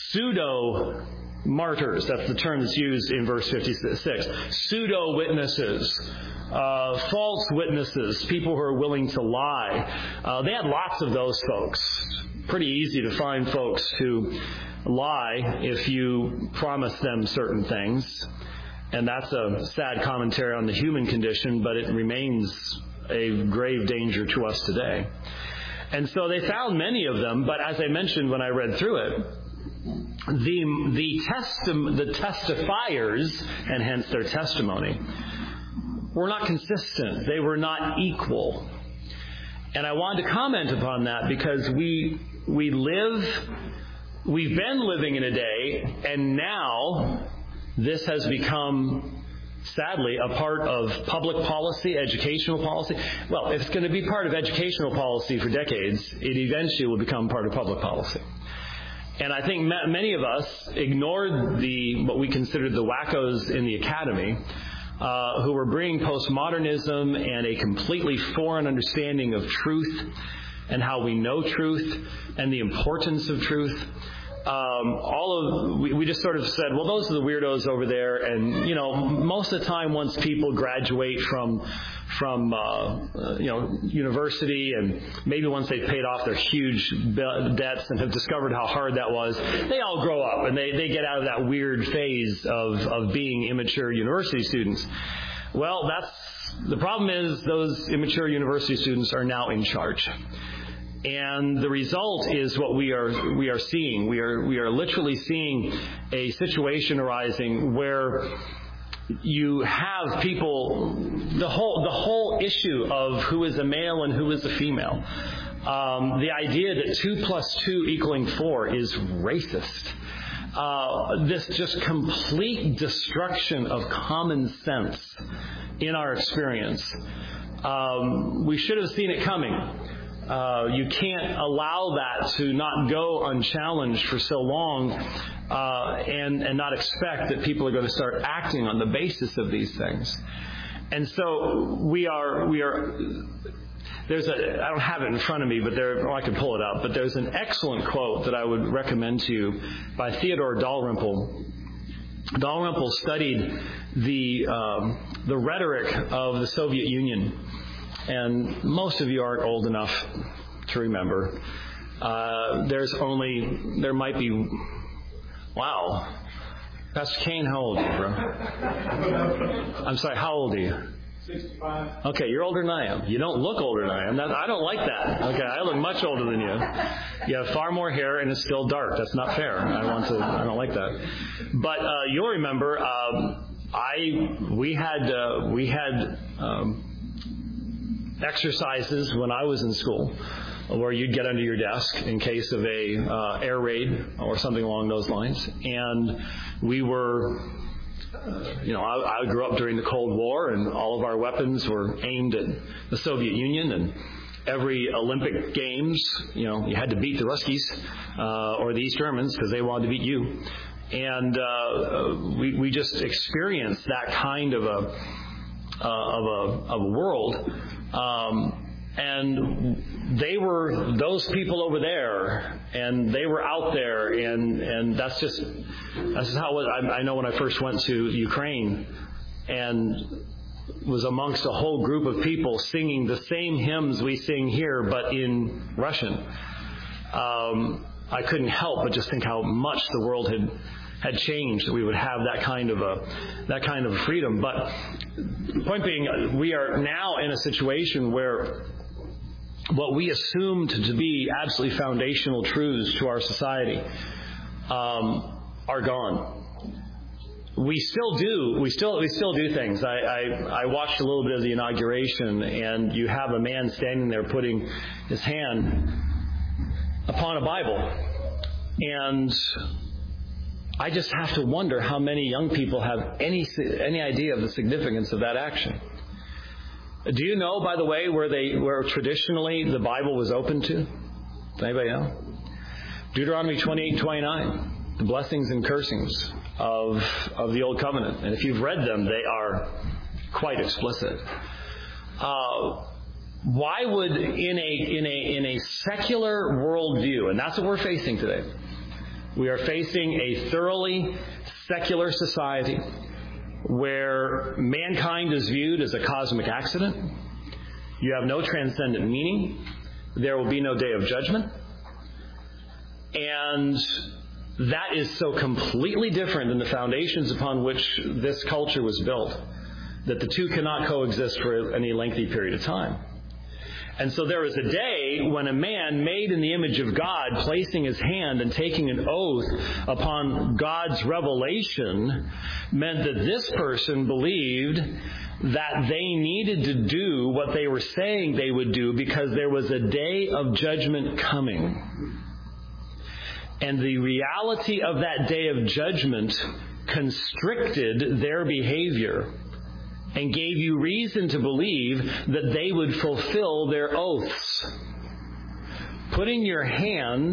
pseudo martyrs. That's the term that's used in verse fifty-six. Pseudo witnesses. Uh, false witnesses, people who are willing to lie. Uh, they had lots of those folks. Pretty easy to find folks who lie if you promise them certain things. And that's a sad commentary on the human condition, but it remains a grave danger to us today. And so they found many of them, but as I mentioned when I read through it, the the testi- the testifiers, and hence their testimony, were not consistent. They were not equal. And I wanted to comment upon that because we we live, we've been living in a day, and now this has become, sadly, a part of public policy, educational policy. Well, if it's going to be part of educational policy for decades, it eventually will become part of public policy. And I think ma- many of us ignored the what we considered the wackos in the academy, uh, who were bringing postmodernism and a completely foreign understanding of truth and how we know truth and the importance of truth. Um, all of we, we just sort of said, well, those are the weirdos over there, and you know, most of the time, once people graduate from from uh, uh, you know university, and maybe once they've paid off their huge be- debts and have discovered how hard that was, they all grow up and they, they get out of that weird phase of of being immature university students. Well, that's the problem. Is those immature university students are now in charge. And the result is what we are we are seeing. We are we are literally seeing a situation arising where you have people, the whole the whole issue of who is a male and who is a female. Um, the idea that two plus two equaling four is racist. Uh, this just complete destruction of common sense in our experience. Um, we should have seen it coming. Uh, you can't allow that to not go unchallenged for so long uh, and, and not expect that people are going to start acting on the basis of these things. And so we are, we are, there's a, I don't have it in front of me, but there, or I could pull it up, but there's an excellent quote that I would recommend to you by Theodore Dalrymple. Dalrymple studied the, um, the rhetoric of the Soviet Union. And most of you aren't old enough to remember. Uh, there's only, there might be, wow. Pastor Kane, how old are you, bro? I'm sorry, how old are you? sixty-five. Okay, you're older than I am. You don't look older than I am. That, I don't like that. Okay, I look much older than you. You have far more hair and it's still dark. That's not fair. I want to, I don't like that. But uh, you'll remember, um, I, we had, uh, we had, um, exercises when I was in school where you'd get under your desk in case of a uh, air raid or something along those lines. And we were, uh, you know, I, I grew up during the Cold War, and all of our weapons were aimed at the Soviet Union. And every Olympic Games, you know, you had to beat the Ruskies uh, or the East Germans because they wanted to beat you. And uh, we, we just experienced that kind of a uh, of a of a world. Um, and they were those people over there, and they were out there, and, and that's just that's just how it was. I, I know when I first went to Ukraine and was amongst a whole group of people singing the same hymns we sing here, but in Russian. Um, I couldn't help but just think how much the world had had changed, that we would have that kind of a that kind of freedom. But the point being, we are now in a situation where what we assumed to be absolutely foundational truths to our society um, are gone. We still do. We still we still do things. I, I I watched a little bit of the inauguration, and you have a man standing there putting his hand upon a Bible, and I just have to wonder how many young people have any any idea of the significance of that action. Do you know, by the way, where they where traditionally the Bible was open to? Does anybody know? Deuteronomy twenty-eight twenty-nine, the blessings and cursings of of the Old Covenant. And if you've read them, they are quite explicit. Uh, why would in a in a in a secular worldview, and that's what we're facing today. We are facing a thoroughly secular society where mankind is viewed as a cosmic accident. You have no transcendent meaning. There will be no day of judgment. And that is so completely different than the foundations upon which this culture was built, that the two cannot coexist for any lengthy period of time. And so there was a day when a man made in the image of God, placing his hand and taking an oath upon God's revelation, meant that this person believed that they needed to do what they were saying they would do because there was a day of judgment coming. And the reality of that day of judgment constricted their behavior and gave you reason to believe that they would fulfill their oaths. Putting your hand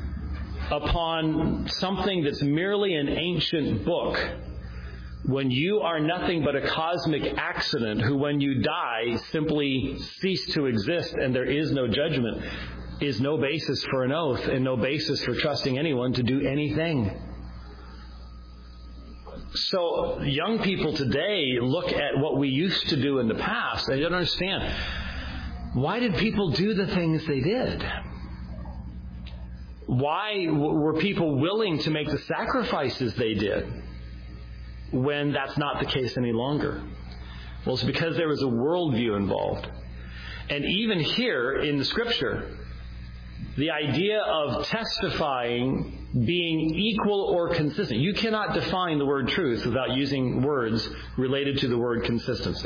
upon something that's merely an ancient book, when you are nothing but a cosmic accident who, when you die, simply cease to exist and there is no judgment, is no basis for an oath and no basis for trusting anyone to do anything. So young people today look at what we used to do in the past. They don't understand. Why did people do the things they did? Why were people willing to make the sacrifices they did when that's not the case any longer? Well, it's because there was a worldview involved. And even here in the Scripture, the idea of testifying being equal or consistent. You cannot define the word truth without using words related to the word consistency.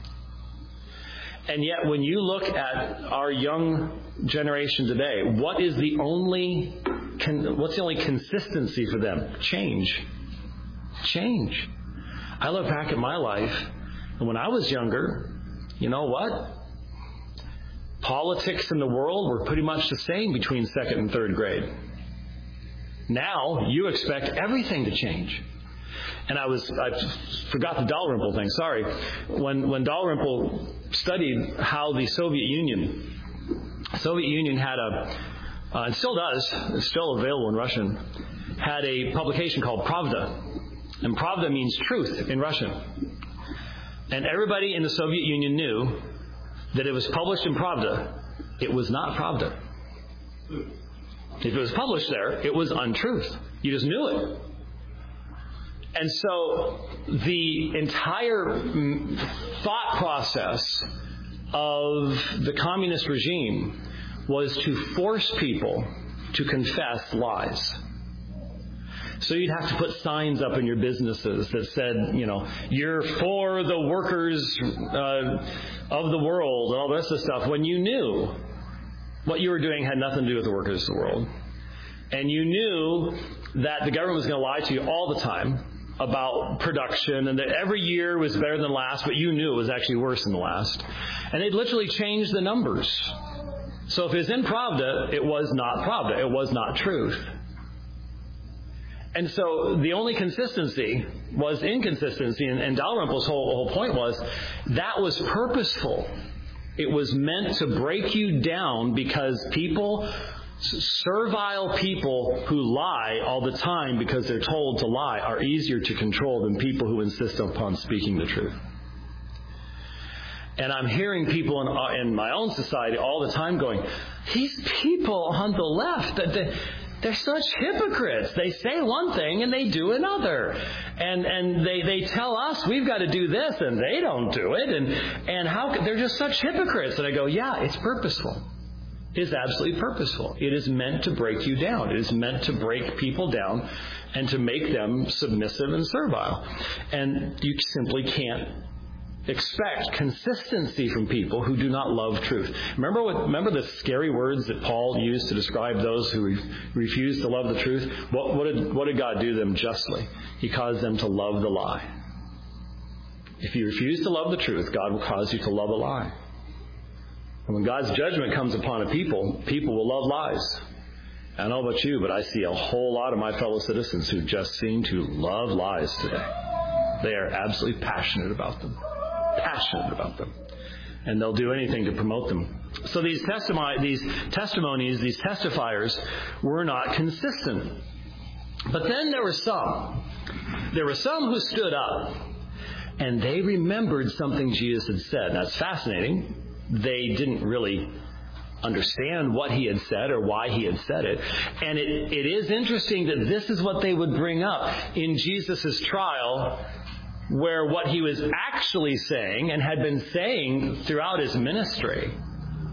And yet when you look at our young generation today, what is the only what's the only consistency for them? Change. Change. I look back at my life, and when I was younger, you know what? Politics in the world were pretty much the same between second and third grade. Now, you expect everything to change. And I was, I forgot the Dalrymple thing, sorry. When, when Dalrymple studied how the Soviet Union, Soviet Union had a, uh, and still does, it's still available in Russian, had a publication called Pravda. And Pravda means truth in Russian. And everybody in the Soviet Union knew that it was published in Pravda. It was not Pravda. If it was published there, it was untruth. You just knew it. And so the entire thought process of the communist regime was to force people to confess lies. So you'd have to put signs up in your businesses that said, you know, you're for the workers uh, of the world and all the rest of the stuff, when you knew what you were doing had nothing to do with the workers of the world. And you knew that the government was going to lie to you all the time about production and that every year was better than last, but you knew it was actually worse than the last. And they'd literally changed the numbers. So if it was in Pravda, it was not Pravda. It was not truth. And so the only consistency was inconsistency. And, and Dalrymple's whole, whole point was that was purposeful. It was meant to break you down because people, servile people who lie all the time because they're told to lie are easier to control than people who insist upon speaking the truth. And I'm hearing people in, in my own society all the time going, these people on the left, they, they're such hypocrites. They say one thing and they do another. And and they, they tell us we've got to do this and they don't do it. And, and how they're just such hypocrites. And I go, yeah, it's purposeful. It is absolutely purposeful. It is meant to break you down. It is meant to break people down and to make them submissive and servile. And you simply can't expect consistency from people who do not love truth. Remember what? Remember the scary words that Paul used to describe those who re- refuse to love the truth? What, what, did, what did God do to them justly? He caused them to love the lie. If you refuse to love the truth, God will cause you to love a lie. And when God's judgment comes upon a people, people will love lies. I don't know about you, but I see a whole lot of my fellow citizens who just seem to love lies today. They are absolutely passionate about them. Passionate about them. And they'll do anything to promote them. So these testimony, these testimonies, these testifiers were not consistent. But then there were some. There were some who stood up and they remembered something Jesus had said. That's fascinating. They didn't really understand what he had said or why he had said it. And it, it is interesting that this is what they would bring up in Jesus' trial, where what he was actually saying and had been saying throughout his ministry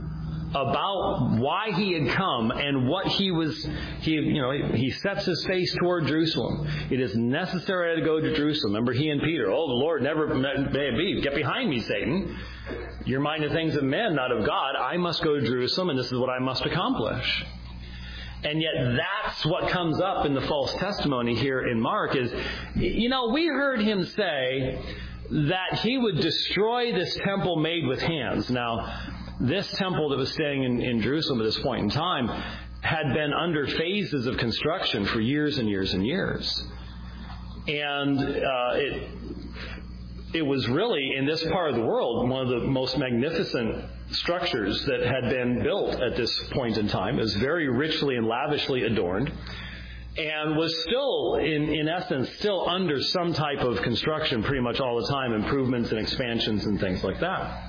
about why he had come and what he was, he, you know, he sets his face toward Jerusalem. It is necessary to go to Jerusalem. Remember he and Peter, oh, the Lord never may be. Get behind me, Satan. You're minding things of men, not of God. I must go to Jerusalem, and this is what I must accomplish. And yet that's what comes up in the false testimony here in Mark is, you know, we heard him say that he would destroy this temple made with hands. Now, this temple that was standing in, in Jerusalem at this point in time had been under phases of construction for years and years and years. And uh, it it was really, in this part of the world, one of the most magnificent structures that had been built at this point in time. It was very richly and lavishly adorned and was still, in, in essence, still under some type of construction pretty much all the time, improvements and expansions and things like that.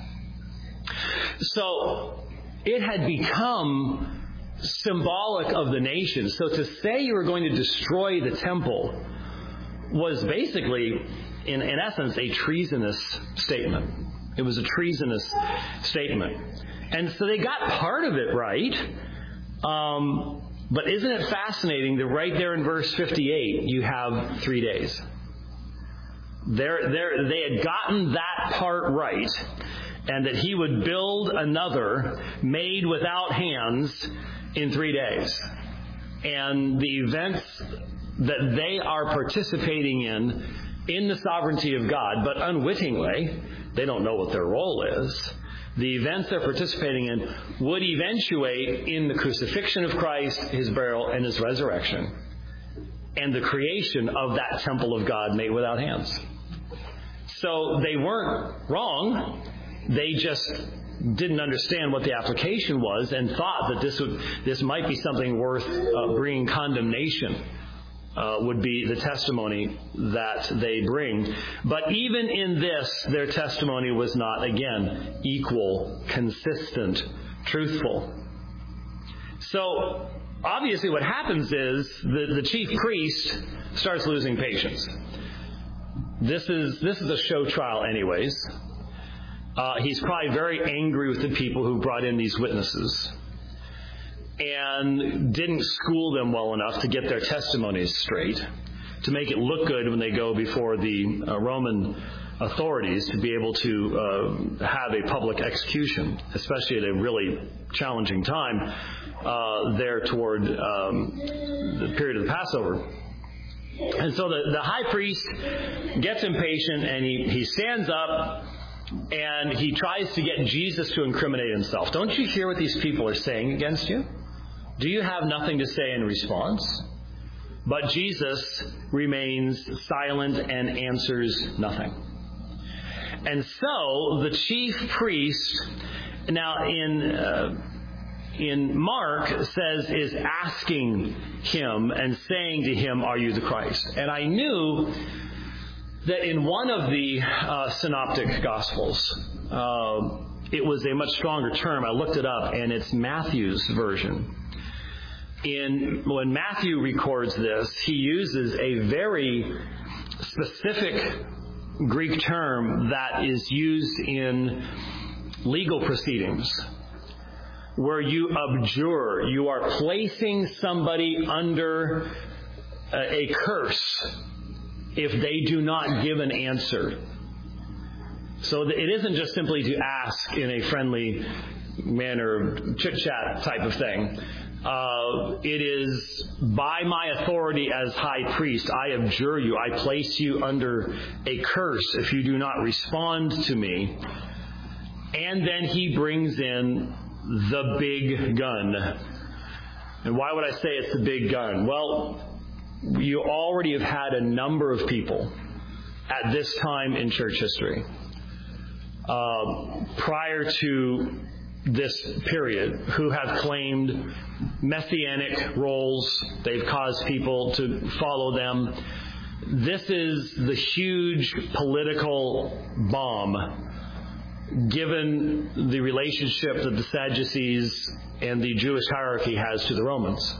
So it had become symbolic of the nation. So to say you were going to destroy the temple was basically, in, in essence, a treasonous statement. It was a treasonous statement. And so they got part of it right. Um, but isn't it fascinating that right there in verse fifty-eight, you have three days. They're, they're, they had gotten that part right. And that he would build another made without hands in three days. And the events that they are participating in, in the sovereignty of God, but unwittingly, they don't know what their role is. The events they're participating in would eventuate in the crucifixion of Christ, his burial, and his resurrection, and the creation of that temple of God made without hands. So they weren't wrong. They just didn't understand what the application was and thought that this would this might be something worth uh, bringing condemnation. Uh, would be the testimony that they bring. But even in this, their testimony was not, again, equal, consistent, truthful. So, obviously what happens is the, the chief priest starts losing patience. This is, this is a show trial anyways. Uh, he's probably very angry with the people who brought in these witnesses and didn't school them well enough to get their testimonies straight, to make it look good when they go before the uh, Roman authorities to be able to uh, have a public execution, especially at a really challenging time uh, there toward um, the period of the Passover. And so the, the high priest gets impatient and he, he stands up and he tries to get Jesus to incriminate himself. Don't you hear what these people are saying against you? Do you have nothing to say in response? But Jesus remains silent and answers nothing. And so the chief priest, now in uh, in Mark, says is asking him and saying to him, "Are you the Christ?" And I knew that in one of the uh, synoptic Gospels, uh, it was a much stronger term. I looked it up, and it's Matthew's version. In when Matthew records this, he uses a very specific Greek term that is used in legal proceedings, where you abjure. You are placing somebody under a, a curse if they do not give an answer. So it isn't just simply to ask in a friendly manner, chit-chat type of thing. Uh, it is, by my authority as high priest, I abjure you. I place you under a curse if you do not respond to me. And then he brings in the big gun. And why would I say it's the big gun? Well, you already have had a number of people at this time in church history, uh, prior to this period, who have claimed messianic roles. They've caused people to follow them. This is the huge political bomb, given the relationship that the Sadducees and the Jewish hierarchy has to the Romans.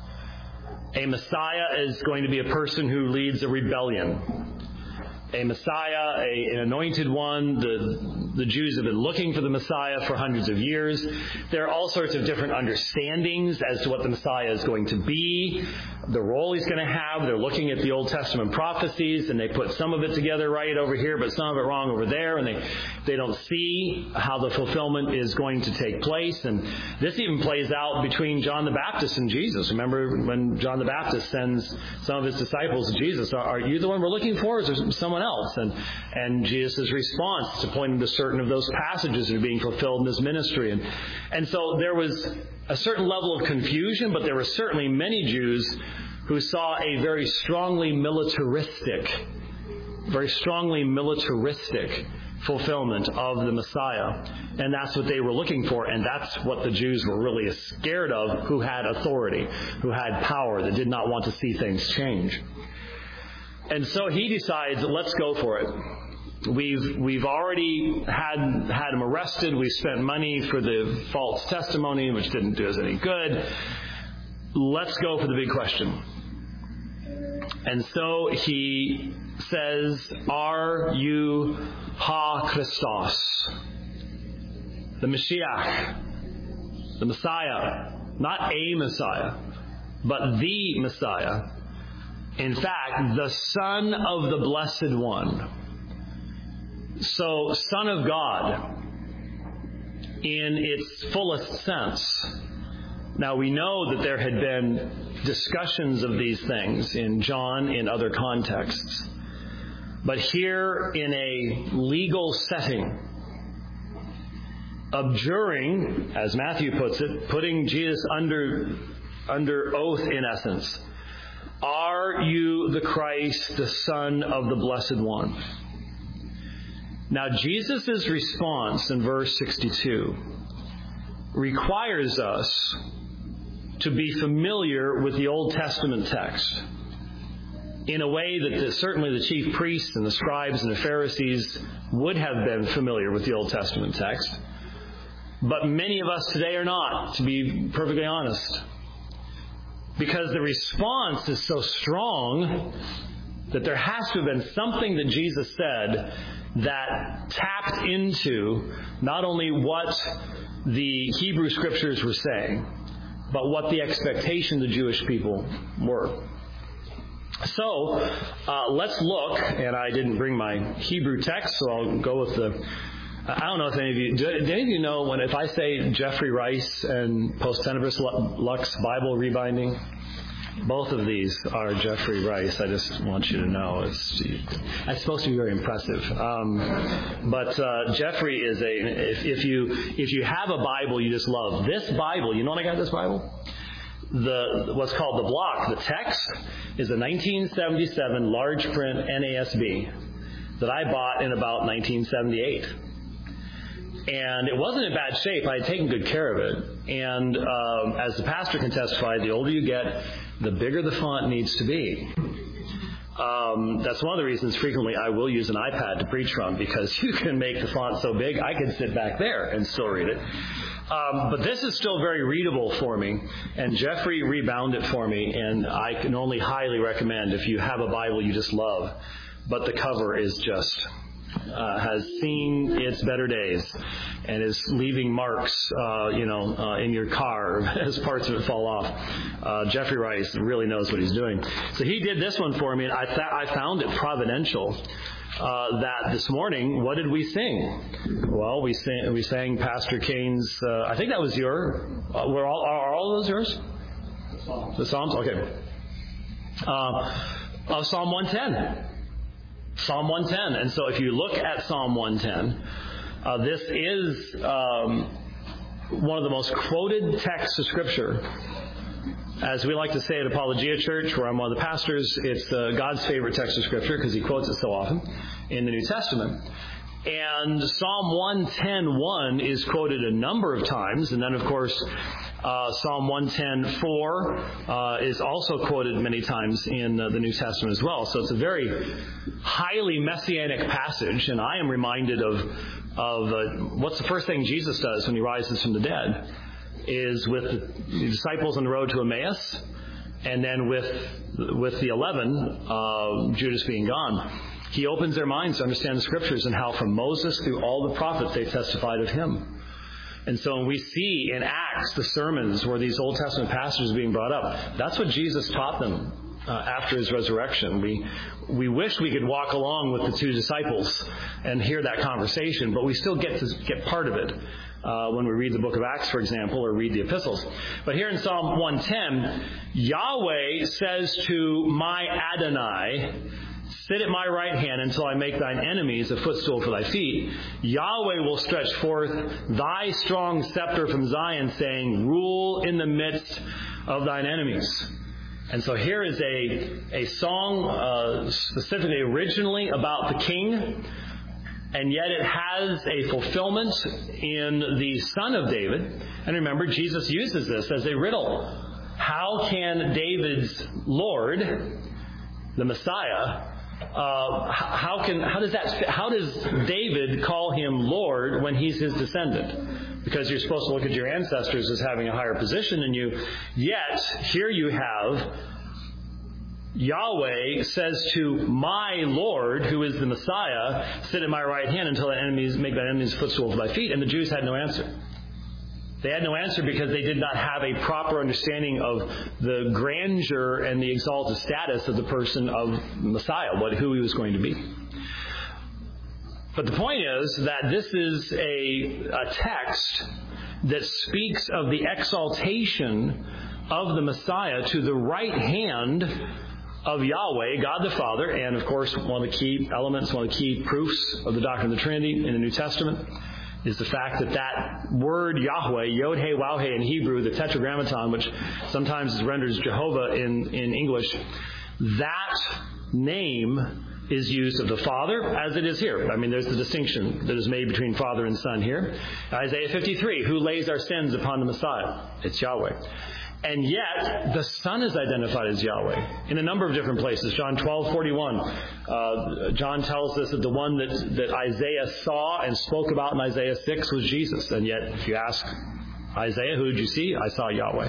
A Messiah is going to be a person who leads a rebellion. A Messiah, a, an anointed one, the The Jews have been looking for the Messiah for hundreds of years. There are all sorts of different understandings as to what the Messiah is going to be, the role he's going to have. They're looking at the Old Testament prophecies, and they put some of it together right over here, but some of it wrong over there, and they, they don't see how the fulfillment is going to take place. And this even plays out between John the Baptist and Jesus. Remember when John the Baptist sends some of his disciples to Jesus, are, are you the one we're looking for, or is there someone else? And, and Jesus' response to pointing to certain of those passages that are being fulfilled in his ministry. And, and so there was a certain level of confusion, but there were certainly many Jews who saw a very strongly militaristic, very strongly militaristic fulfillment of the Messiah. And that's what they were looking for, and that's what the Jews were really scared of, who had authority, who had power, that did not want to see things change. And so he decides, let's go for it. We've we've already had had him arrested. We spent money for the false testimony, which didn't do us any good. Let's go for the big question. And so he says, "Are you Ha Christos, the Mashiach, the Messiah? Not a Messiah, but the Messiah. In fact, the Son of the Blessed One." So, Son of God, in its fullest sense. Now, we know that there had been discussions of these things in John in other contexts. But here, in a legal setting, abjuring, as Matthew puts it, putting Jesus under, under oath in essence, "Are you the Christ, the Son of the Blessed One?" Now, Jesus' response in verse sixty-two requires us to be familiar with the Old Testament text in a way that the, certainly the chief priests and the scribes and the Pharisees would have been familiar with the Old Testament text. But many of us today are not, to be perfectly honest. Because the response is so strong that there has to have been something that Jesus said that tapped into not only what the Hebrew Scriptures were saying, but what the expectation of the Jewish people were. So, uh, let's look, and I didn't bring my Hebrew text, so I'll go with the... I don't know if any of you... Do, do any of you know when if I say Jeffrey Rice and Post Tenebris Lux Bible Rebinding? Both of these are Jeffrey Rice. I just want you to know. It's, it's supposed to be very impressive. Um, but uh, Jeffrey is a... If, if you if you have a Bible you just love, this Bible, you know when I got this Bible? The what's called the block, the text, is a nineteen seventy-seven large print N A S B that I bought in about nineteen seventy-eight. And it wasn't in bad shape. I had taken good care of it. And um, as the pastor can testify, the older you get, the bigger the font needs to be. Um, that's one of the reasons frequently I will use an iPad to preach from, because you can make the font so big I can sit back there and still read it. Um, but this is still very readable for me, and Jeffrey rebound it for me, and I can only highly recommend if you have a Bible you just love, but the cover is just... Uh, has seen its better days and is leaving marks, uh, you know, uh, in your car as parts of it fall off. Uh, Jeffrey Rice really knows what he's doing. So he did this one for me, and I, th- I found it providential uh, that this morning, what did we sing? Well, we sang, we sang Pastor Kane's, uh, I think that was your, uh, were all, are all of those yours? The Psalms. The Psalms? Okay. Uh, of Psalm one ten. Psalm one ten. And so if you look at Psalm one ten, uh, this is um, one of the most quoted texts of Scripture. As we like to say at Apologia Church, where I'm one of the pastors, it's uh, God's favorite text of Scripture because he quotes it so often in the New Testament. And Psalm one ten one is quoted a number of times. And then, of course, uh, Psalm one ten four uh, is also quoted many times in uh, the New Testament as well. So it's a very highly messianic passage. And I am reminded of, of uh, what's the first thing Jesus does when he rises from the dead, is with the disciples on the road to Emmaus, and then with with the eleven, uh, Judas being gone. He opens their minds to understand the Scriptures and how from Moses through all the prophets they testified of him. And so when we see in Acts the sermons where these Old Testament passages are being brought up, that's what Jesus taught them uh, after his resurrection. We we wish we could walk along with the two disciples and hear that conversation, but we still get to get part of it uh, when we read the book of Acts, for example, or read the epistles. But here in Psalm one ten, Yahweh says to my Adonai, sit at my right hand until I make thine enemies a footstool for thy feet. Yahweh will stretch forth thy strong scepter from Zion, saying, rule in the midst of thine enemies. And so here is a, a song uh, specifically originally about the king, and yet it has a fulfillment in the Son of David. And remember, Jesus uses this as a riddle. How can David's Lord, the Messiah, Uh, how can how does that how does David call him Lord when he's his descendant? Because you're supposed to look at your ancestors as having a higher position than you. Yet here you have Yahweh says to my Lord, who is the Messiah, sit at my right hand until thy enemies make thy enemies footstool for thy feet. And the Jews had no answer. They had no answer because they did not have a proper understanding of the grandeur and the exalted status of the person of Messiah, what who he was going to be. But the point is that this is a, a text that speaks of the exaltation of the Messiah to the right hand of Yahweh, God the Father, and of course one of the key elements, one of the key proofs of the doctrine of the Trinity in the New Testament is the fact that that word Yahweh, Yod-He, Waw-He in Hebrew, the Tetragrammaton, which sometimes is rendered as Jehovah in, in English, that name is used of the Father as it is here. I mean, there's the distinction that is made between Father and Son here. Isaiah fifty-three, who lays our sins upon the Messiah? It's Yahweh. And yet, the Son is identified as Yahweh in a number of different places. John twelve forty-one, uh, John tells us that the one that, that Isaiah saw and spoke about in Isaiah six was Jesus. And yet, if you ask Isaiah, who did you see? I saw Yahweh.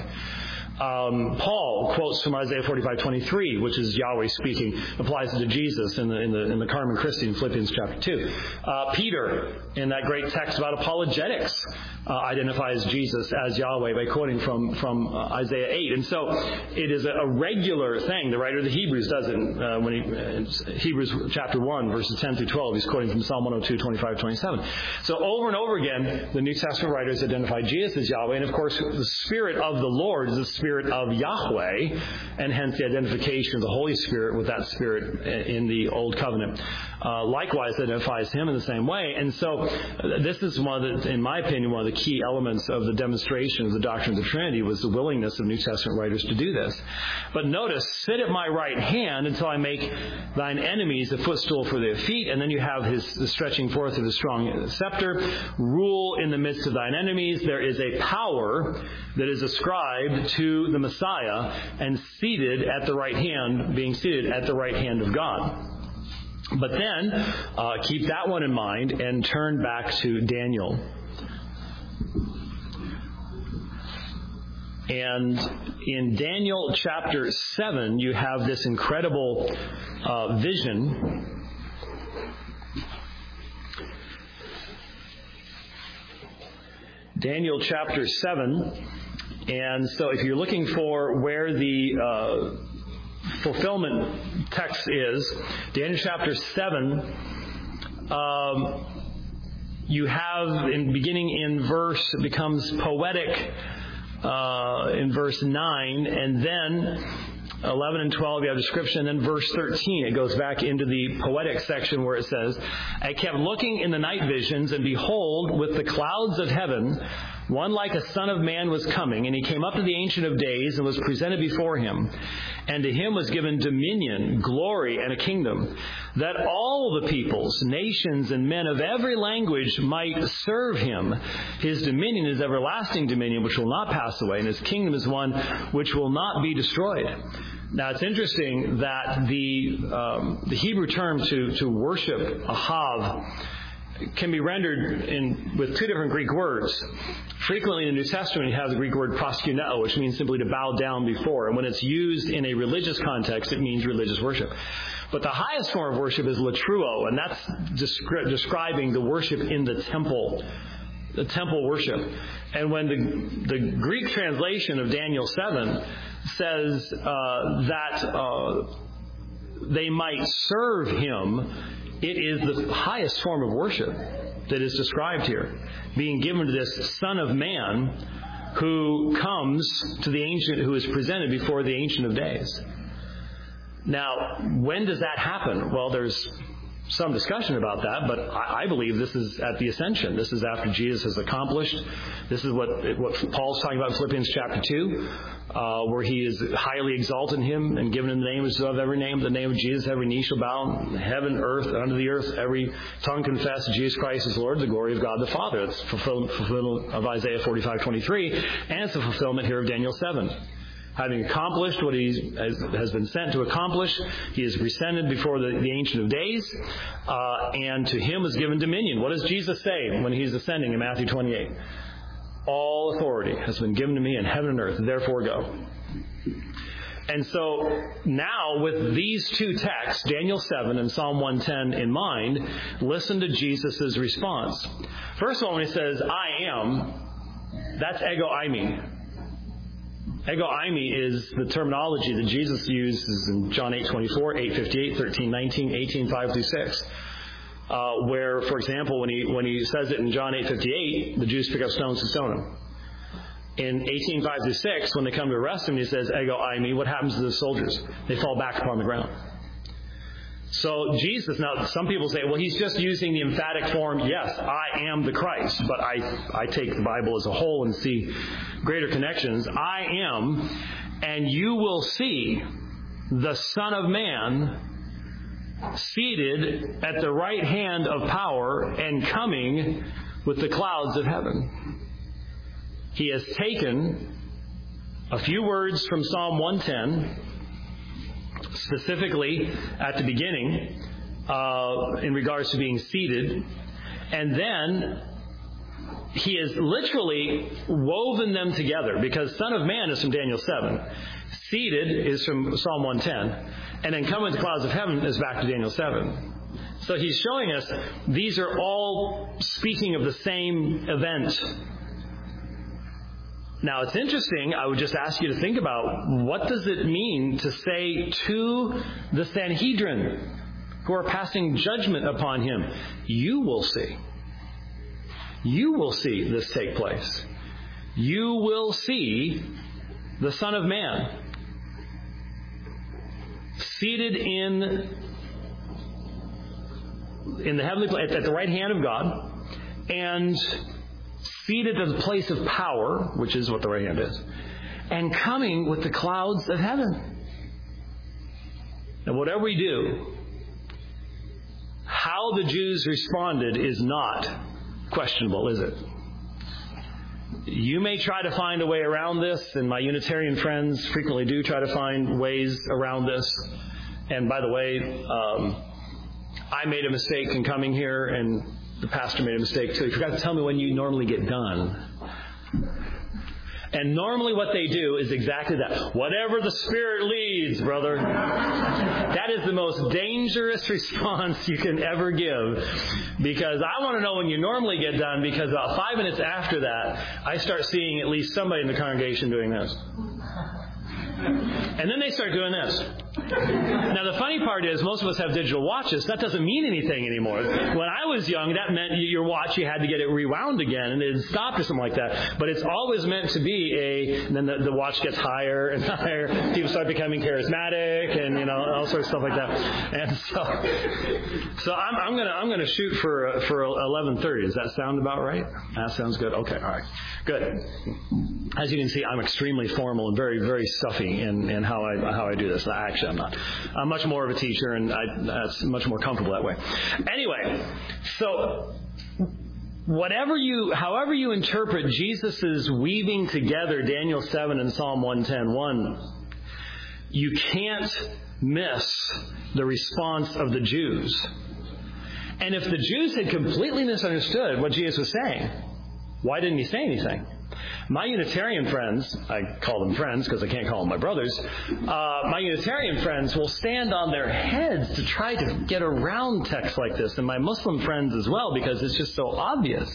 Um, Paul quotes from Isaiah forty-five twenty-three, which is Yahweh speaking, applies it to Jesus in the in the in the Carmen Christi in Philippians chapter two. Uh, Peter, in that great text about apologetics, uh, identifies Jesus as Yahweh by quoting from from uh, Isaiah eight. And so it is a, a regular thing. The writer of the Hebrews does it uh, when he in Hebrews chapter one, verses ten through twelve. He's quoting from Psalm one oh two, twenty-five, twenty-seven. So over and over again, the New Testament writers identify Jesus as Yahweh, and of course, the Spirit of the Lord is the Spirit of Yahweh, and hence the identification of the Holy Spirit with that Spirit in the Old Covenant. Uh, likewise identifies him in the same way. And so uh, this is one of the, in my opinion, one of the key elements of the demonstration of the doctrine of the Trinity was the willingness of New Testament writers to do this. But notice, sit at my right hand until I make thine enemies a footstool for their feet. And then you have his the stretching forth of his strong scepter. Rule in the midst of thine enemies. There is a power that is ascribed to the Messiah and seated at the right hand, being seated at the right hand of God. But then, uh, keep that one in mind and turn back to Daniel. And in Daniel chapter seven, you have this incredible uh, vision. Daniel chapter seven. And so if you're looking for where the uh, fulfillment text is, Daniel chapter seven, um, you have, in beginning in verse, it becomes poetic uh, in verse nine, and then eleven and twelve, you have description, and then verse thirteen, it goes back into the poetic section where it says, I kept looking in the night visions, and behold, with the clouds of heaven, one like a son of man was coming, and he came up to the Ancient of Days and was presented before him. And to him was given dominion, glory, and a kingdom, that all the peoples, nations, and men of every language might serve him. His dominion is everlasting dominion, which will not pass away, and his kingdom is one which will not be destroyed. Now, it's interesting that the um, the Hebrew term to, to worship, ahav, can be rendered in with two different Greek words. Frequently in the New Testament, you have the Greek word proskuneo, which means simply to bow down before. And when it's used in a religious context, it means religious worship. But the highest form of worship is latruo, and that's descri- describing the worship in the temple, the temple worship. And when the, the Greek translation of Daniel seven says uh, that uh, they might serve him, it is the highest form of worship that is described here, being given to this Son of Man who comes to the ancient, who is presented before the Ancient of Days. Now, when does that happen? Well, there's some discussion about that, but I, I believe this is at the ascension. This is after Jesus has accomplished. This is what what Paul's talking about in Philippians chapter two, uh, where he is highly exalted in him and given him the name which is above every name. The name of Jesus, every knee shall bow, heaven, earth, and under the earth, every tongue confess that Jesus Christ is Lord, the glory of God the Father. It's fulfillment, fulfillment of Isaiah forty-five twenty-three, and it's a fulfillment here of Daniel seven. Having accomplished what he has been sent to accomplish, he is presented before the, the Ancient of Days, uh, and to him is given dominion. What does Jesus say when he's ascending in Matthew twenty-eight? All authority has been given to me in heaven and earth, therefore go. And so now with these two texts, Daniel seven and Psalm one ten in mind, listen to Jesus' response. First of all, when he says, I am, that's ego eimi. Ego eimi is the terminology that Jesus uses in John eight twenty-four, eight fifty-eight, thirteen nineteen, eighteen five through six. Uh, where, for example, when he when he says it in John eight fifty-eight, the Jews pick up stones to stone him. In eighteen five through six, when they come to arrest him, he says, Ego eimi, what happens to the soldiers? They fall back upon the ground. So Jesus, now some people say, well, he's just using the emphatic form, yes, I am the Christ, but I, I take the Bible as a whole and see greater connections. I am, and you will see the Son of Man seated at the right hand of power and coming with the clouds of heaven. He has taken a few words from Psalm one ten, specifically at the beginning, uh, in regards to being seated, and then he has literally woven them together, because Son of Man is from Daniel seven, seated is from Psalm one ten, and then coming with the clouds of heaven is back to Daniel seven. So he's showing us these are all speaking of the same event. Now, it's interesting. I would just ask you to think about, what does it mean to say to the Sanhedrin who are passing judgment upon him, you will see. You will see this take place. You will see the Son of Man seated in, in the heavenly place, at the right hand of God, and seated at the place of power, which is what the right hand is, and coming with the clouds of heaven. And whatever we do, how the Jews responded is not questionable, is it? You may try to find a way around this, and my Unitarian friends frequently do try to find ways around this. And by the way, um, I made a mistake in coming here, and the pastor made a mistake too. He forgot to tell me when you normally get done. And normally what they do is exactly that. Whatever the Spirit leads, brother. That is the most dangerous response you can ever give. Because I want to know when you normally get done, because about five minutes after that, I start seeing at least somebody in the congregation doing this. And then they start doing this. Now, the funny part is, most of us have digital watches. That doesn't mean anything anymore. When I was young, that meant your watch, you had to get it rewound again, and it stopped or something like that. But it's always meant to be a, and then the, the watch gets higher and higher. People start becoming charismatic, and, you know, all sorts of stuff like that. And so, so I'm, I'm gonna, I'm gonna shoot for, for eleven thirty. Does that sound about right? That sounds good. Okay, all right. Good. As you can see, I'm extremely formal and very, very stuffy in, in how I, how I do this. Actually, I'm not. I'm much more of a teacher, and I, that's much more comfortable that way. Anyway, so whatever you, however you interpret Jesus' weaving together Daniel seven and Psalm one ten one, you can't miss the response of the Jews. And if the Jews had completely misunderstood what Jesus was saying, why didn't he say anything? My Unitarian friends, I call them friends because I can't call them my brothers, uh, my Unitarian friends will stand on their heads to try to get around texts like this, and my Muslim friends as well, because it's just so obvious.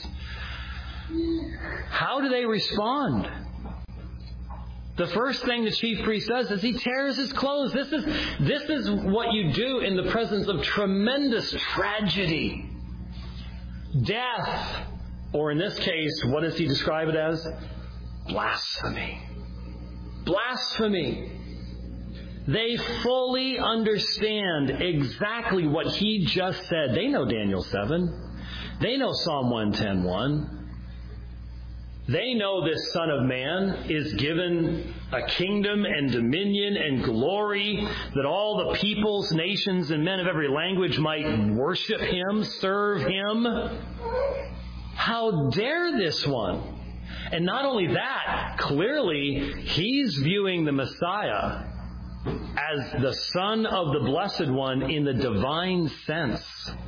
How do they respond? The first thing the chief priest does is he tears his clothes. This is, this is what you do in the presence of tremendous tragedy. Death. Or in this case, what does he describe it as? Blasphemy. Blasphemy. They fully understand exactly what he just said. They know Daniel seven. They know Psalm one ten one. They know this Son of Man is given a kingdom and dominion and glory, that all the peoples, nations, and men of every language might worship him, serve him. How dare this one? And not only that, clearly he's viewing the Messiah as the Son of the Blessed One in the divine sense.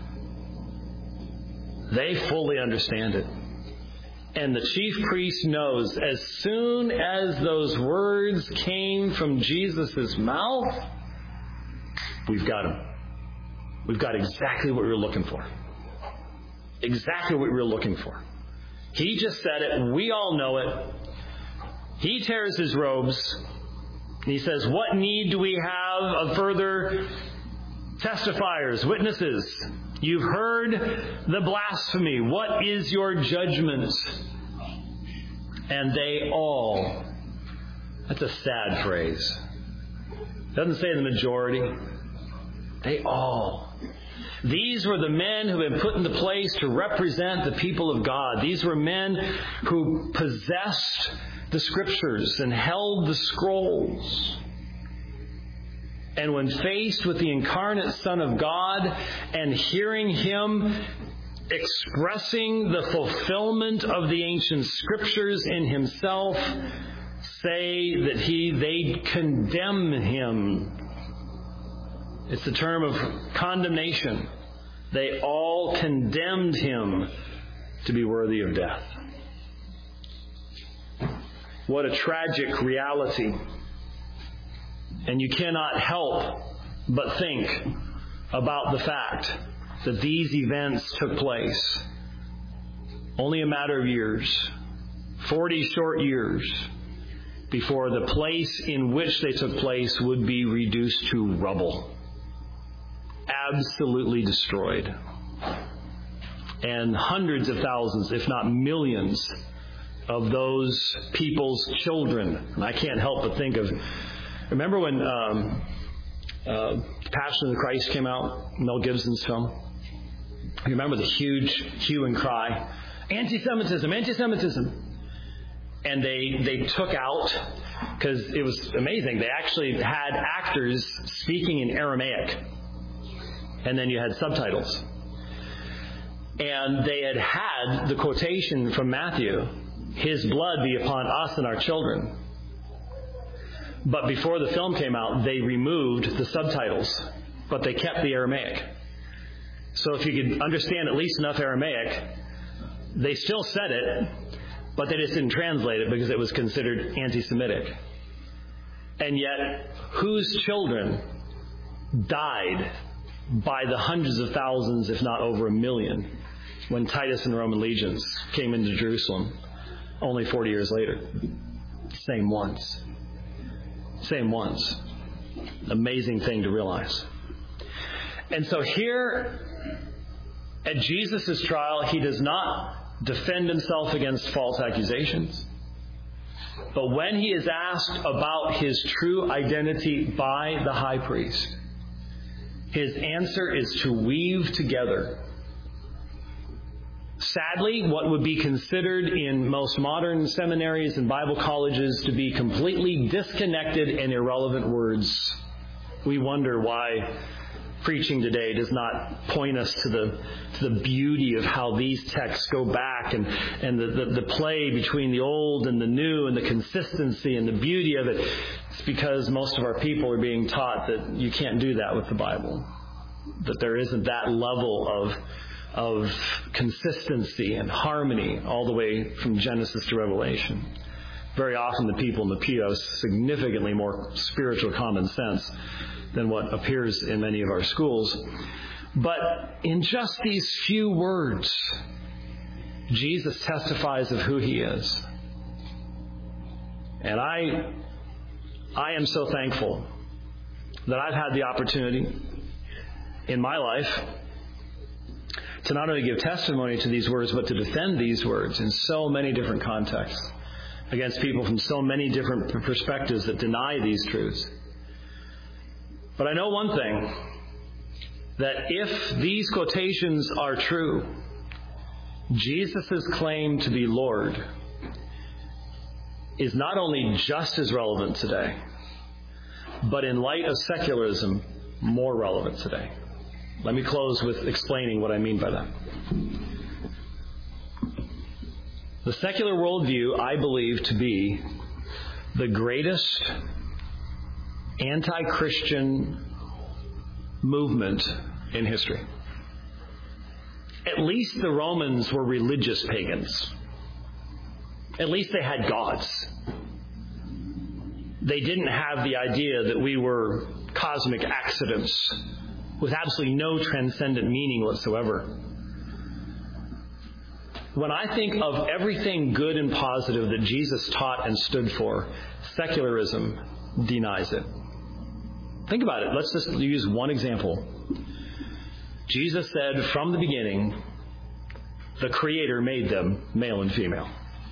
They fully understand it. And the chief priest knows as soon as those words came from Jesus' mouth, we've got him. We've got exactly what we were looking for. Exactly what we were looking for. He just said it. We all know it. He tears his robes. And he says, what need do we have of further testifiers, witnesses? You've heard the blasphemy. What is your judgment? And they all. That's a sad phrase. It doesn't say the majority. They all. These were the men who had been put into place to represent the people of God. These were men who possessed the Scriptures and held the scrolls. And when faced with the incarnate Son of God and hearing him expressing the fulfillment of the ancient Scriptures in himself, say that he they condemn him. It's the term of condemnation. They all condemned him to be worthy of death. What a tragic reality. And you cannot help but think about the fact that these events took place only a matter of years, forty short years, before the place in which they took place would be reduced to rubble. Absolutely destroyed. And hundreds of thousands, if not millions, of those people's children. And I can't help but think of, remember when um, uh, Passion of the Christ came out, Mel Gibson's film? You remember the huge hue and cry, anti-Semitism, anti-Semitism. And they, they took out, because it was amazing, they actually had actors speaking in Aramaic. And then you had subtitles. And they had had the quotation from Matthew, his blood be upon us and our children. But before the film came out, they removed the subtitles, but they kept the Aramaic. So if you could understand at least enough Aramaic, they still said it, but they just didn't translate it because it was considered anti-Semitic. And yet, whose children died by the hundreds of thousands, if not over a million, when Titus and the Roman legions came into Jerusalem only forty years later? Same ones. Same ones. Amazing thing to realize. And so here at Jesus' trial, he does not defend himself against false accusations. But when he is asked about his true identity by the high priest, his answer is to weave together, sadly, what would be considered in most modern seminaries and Bible colleges to be completely disconnected and irrelevant words. We wonder why preaching today does not point us to the to the beauty of how these texts go back and, and the, the, the play between the old and the new and the consistency and the beauty of it. It's because most of our people are being taught that you can't do that with the Bible, that there isn't that level of of consistency and harmony all the way from Genesis to Revelation. Very often the people in the pew have significantly more spiritual common sense than what appears in many of our schools. But in just these few words, Jesus testifies of who he is. And I, I am so thankful that I've had the opportunity in my life to not only give testimony to these words, but to defend these words in so many different contexts against people from so many different perspectives that deny these truths. But I know one thing, that if these quotations are true, Jesus' claim to be Lord is not only just as relevant today, but in light of secularism, more relevant today. Let me close with explaining what I mean by that. The secular worldview, I believe to be the greatest anti-Christian movement in history. At least the Romans were religious pagans. At least they had gods. They didn't have the idea that we were cosmic accidents with absolutely no transcendent meaning whatsoever. When I think of everything good and positive that Jesus taught and stood for, secularism denies it. Think about it. Let's just use one example. Jesus said from the beginning, the Creator made them male and female.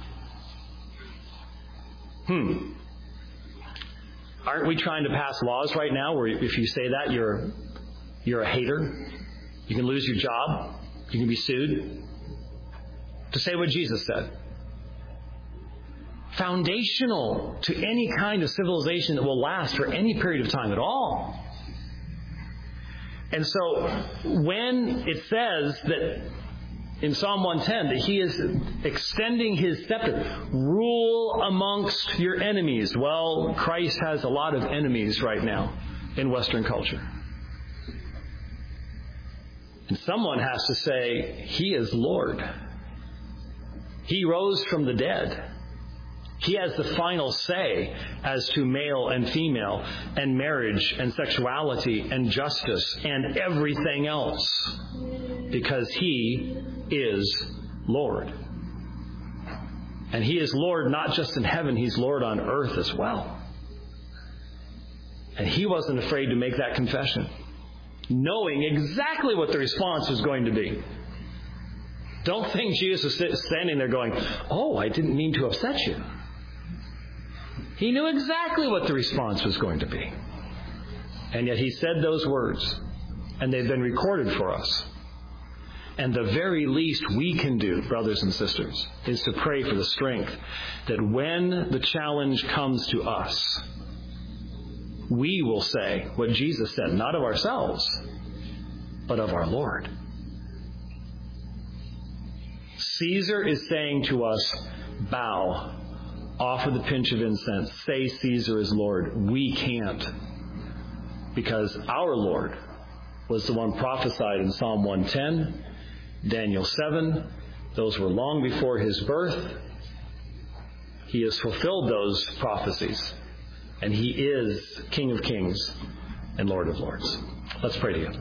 Hmm. Aren't we trying to pass laws right now where if you say that, you're you're a hater? You can lose your job. You can be sued. To say what Jesus said. Foundational to any kind of civilization that will last for any period of time at all. And so when it says that in Psalm one ten that he is extending his scepter, rule amongst your enemies. Well, Christ has a lot of enemies right now in Western culture. And someone has to say, he is Lord. He rose from the dead. He has the final say as to male and female and marriage and sexuality and justice and everything else. Because he is Lord. And he is Lord not just in heaven, he's Lord on earth as well. And he wasn't afraid to make that confession, knowing exactly what the response was going to be. Don't think Jesus is standing there going, oh, I didn't mean to upset you. He knew exactly what the response was going to be. And yet he said those words, and they've been recorded for us. And the very least we can do, brothers and sisters, is to pray for the strength that when the challenge comes to us, we will say what Jesus said, not of ourselves, but of our Lord. Caesar is saying to us, bow, offer the pinch of incense, say Caesar is Lord. We can't, because our Lord was the one prophesied in Psalm one ten, Daniel seven. Those were long before his birth. He has fulfilled those prophecies, and he is King of Kings and Lord of Lords. Let's pray together.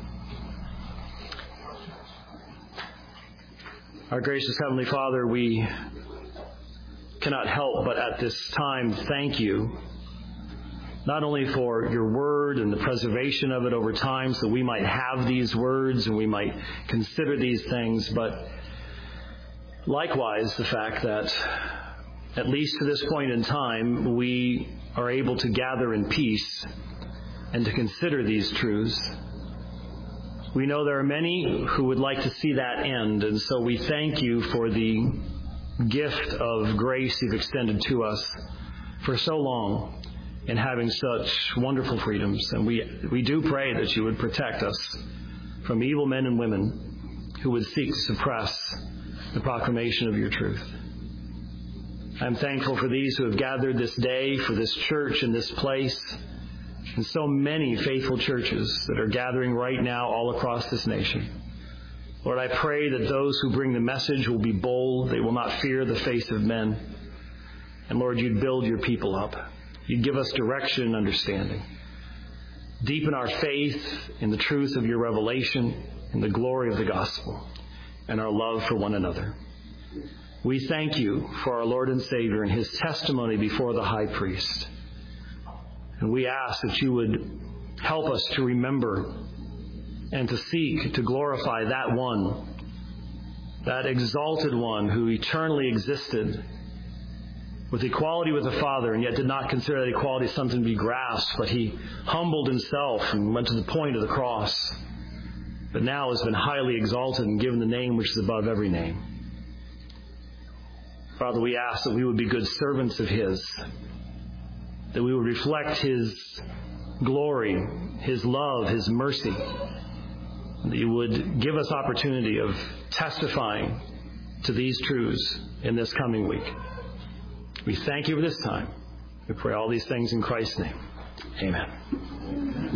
Our gracious Heavenly Father, we cannot help but at this time thank you, not only for your word and the preservation of it over time so we might have these words and we might consider these things, but likewise the fact that at least to this point in time we are able to gather in peace and to consider these truths. We know there are many who would like to see that end, and so we thank you for the gift of grace you've extended to us for so long in having such wonderful freedoms. And we, we do pray that you would protect us from evil men and women who would seek to suppress the proclamation of your truth. I'm thankful for these who have gathered this day, for this church and this place, and so many faithful churches that are gathering right now all across this nation. Lord, I pray that those who bring the message will be bold. They will not fear the face of men. And Lord, you'd build your people up. You'd give us direction and understanding. Deepen our faith in the truth of your revelation, in the glory of the gospel, and our love for one another. We thank you for our Lord and Savior and his testimony before the high priest. And we ask that you would help us to remember and to seek to glorify that one, that exalted one who eternally existed with equality with the Father, and yet did not consider that equality something to be grasped, but he humbled himself and went to the point of the cross, but now has been highly exalted and given the name which is above every name. Father, we ask that we would be good servants of his, that we would reflect his glory, his love, his mercy, and that you would give us opportunity of testifying to these truths in this coming week. We thank you for this time. We pray all these things in Christ's name. Amen.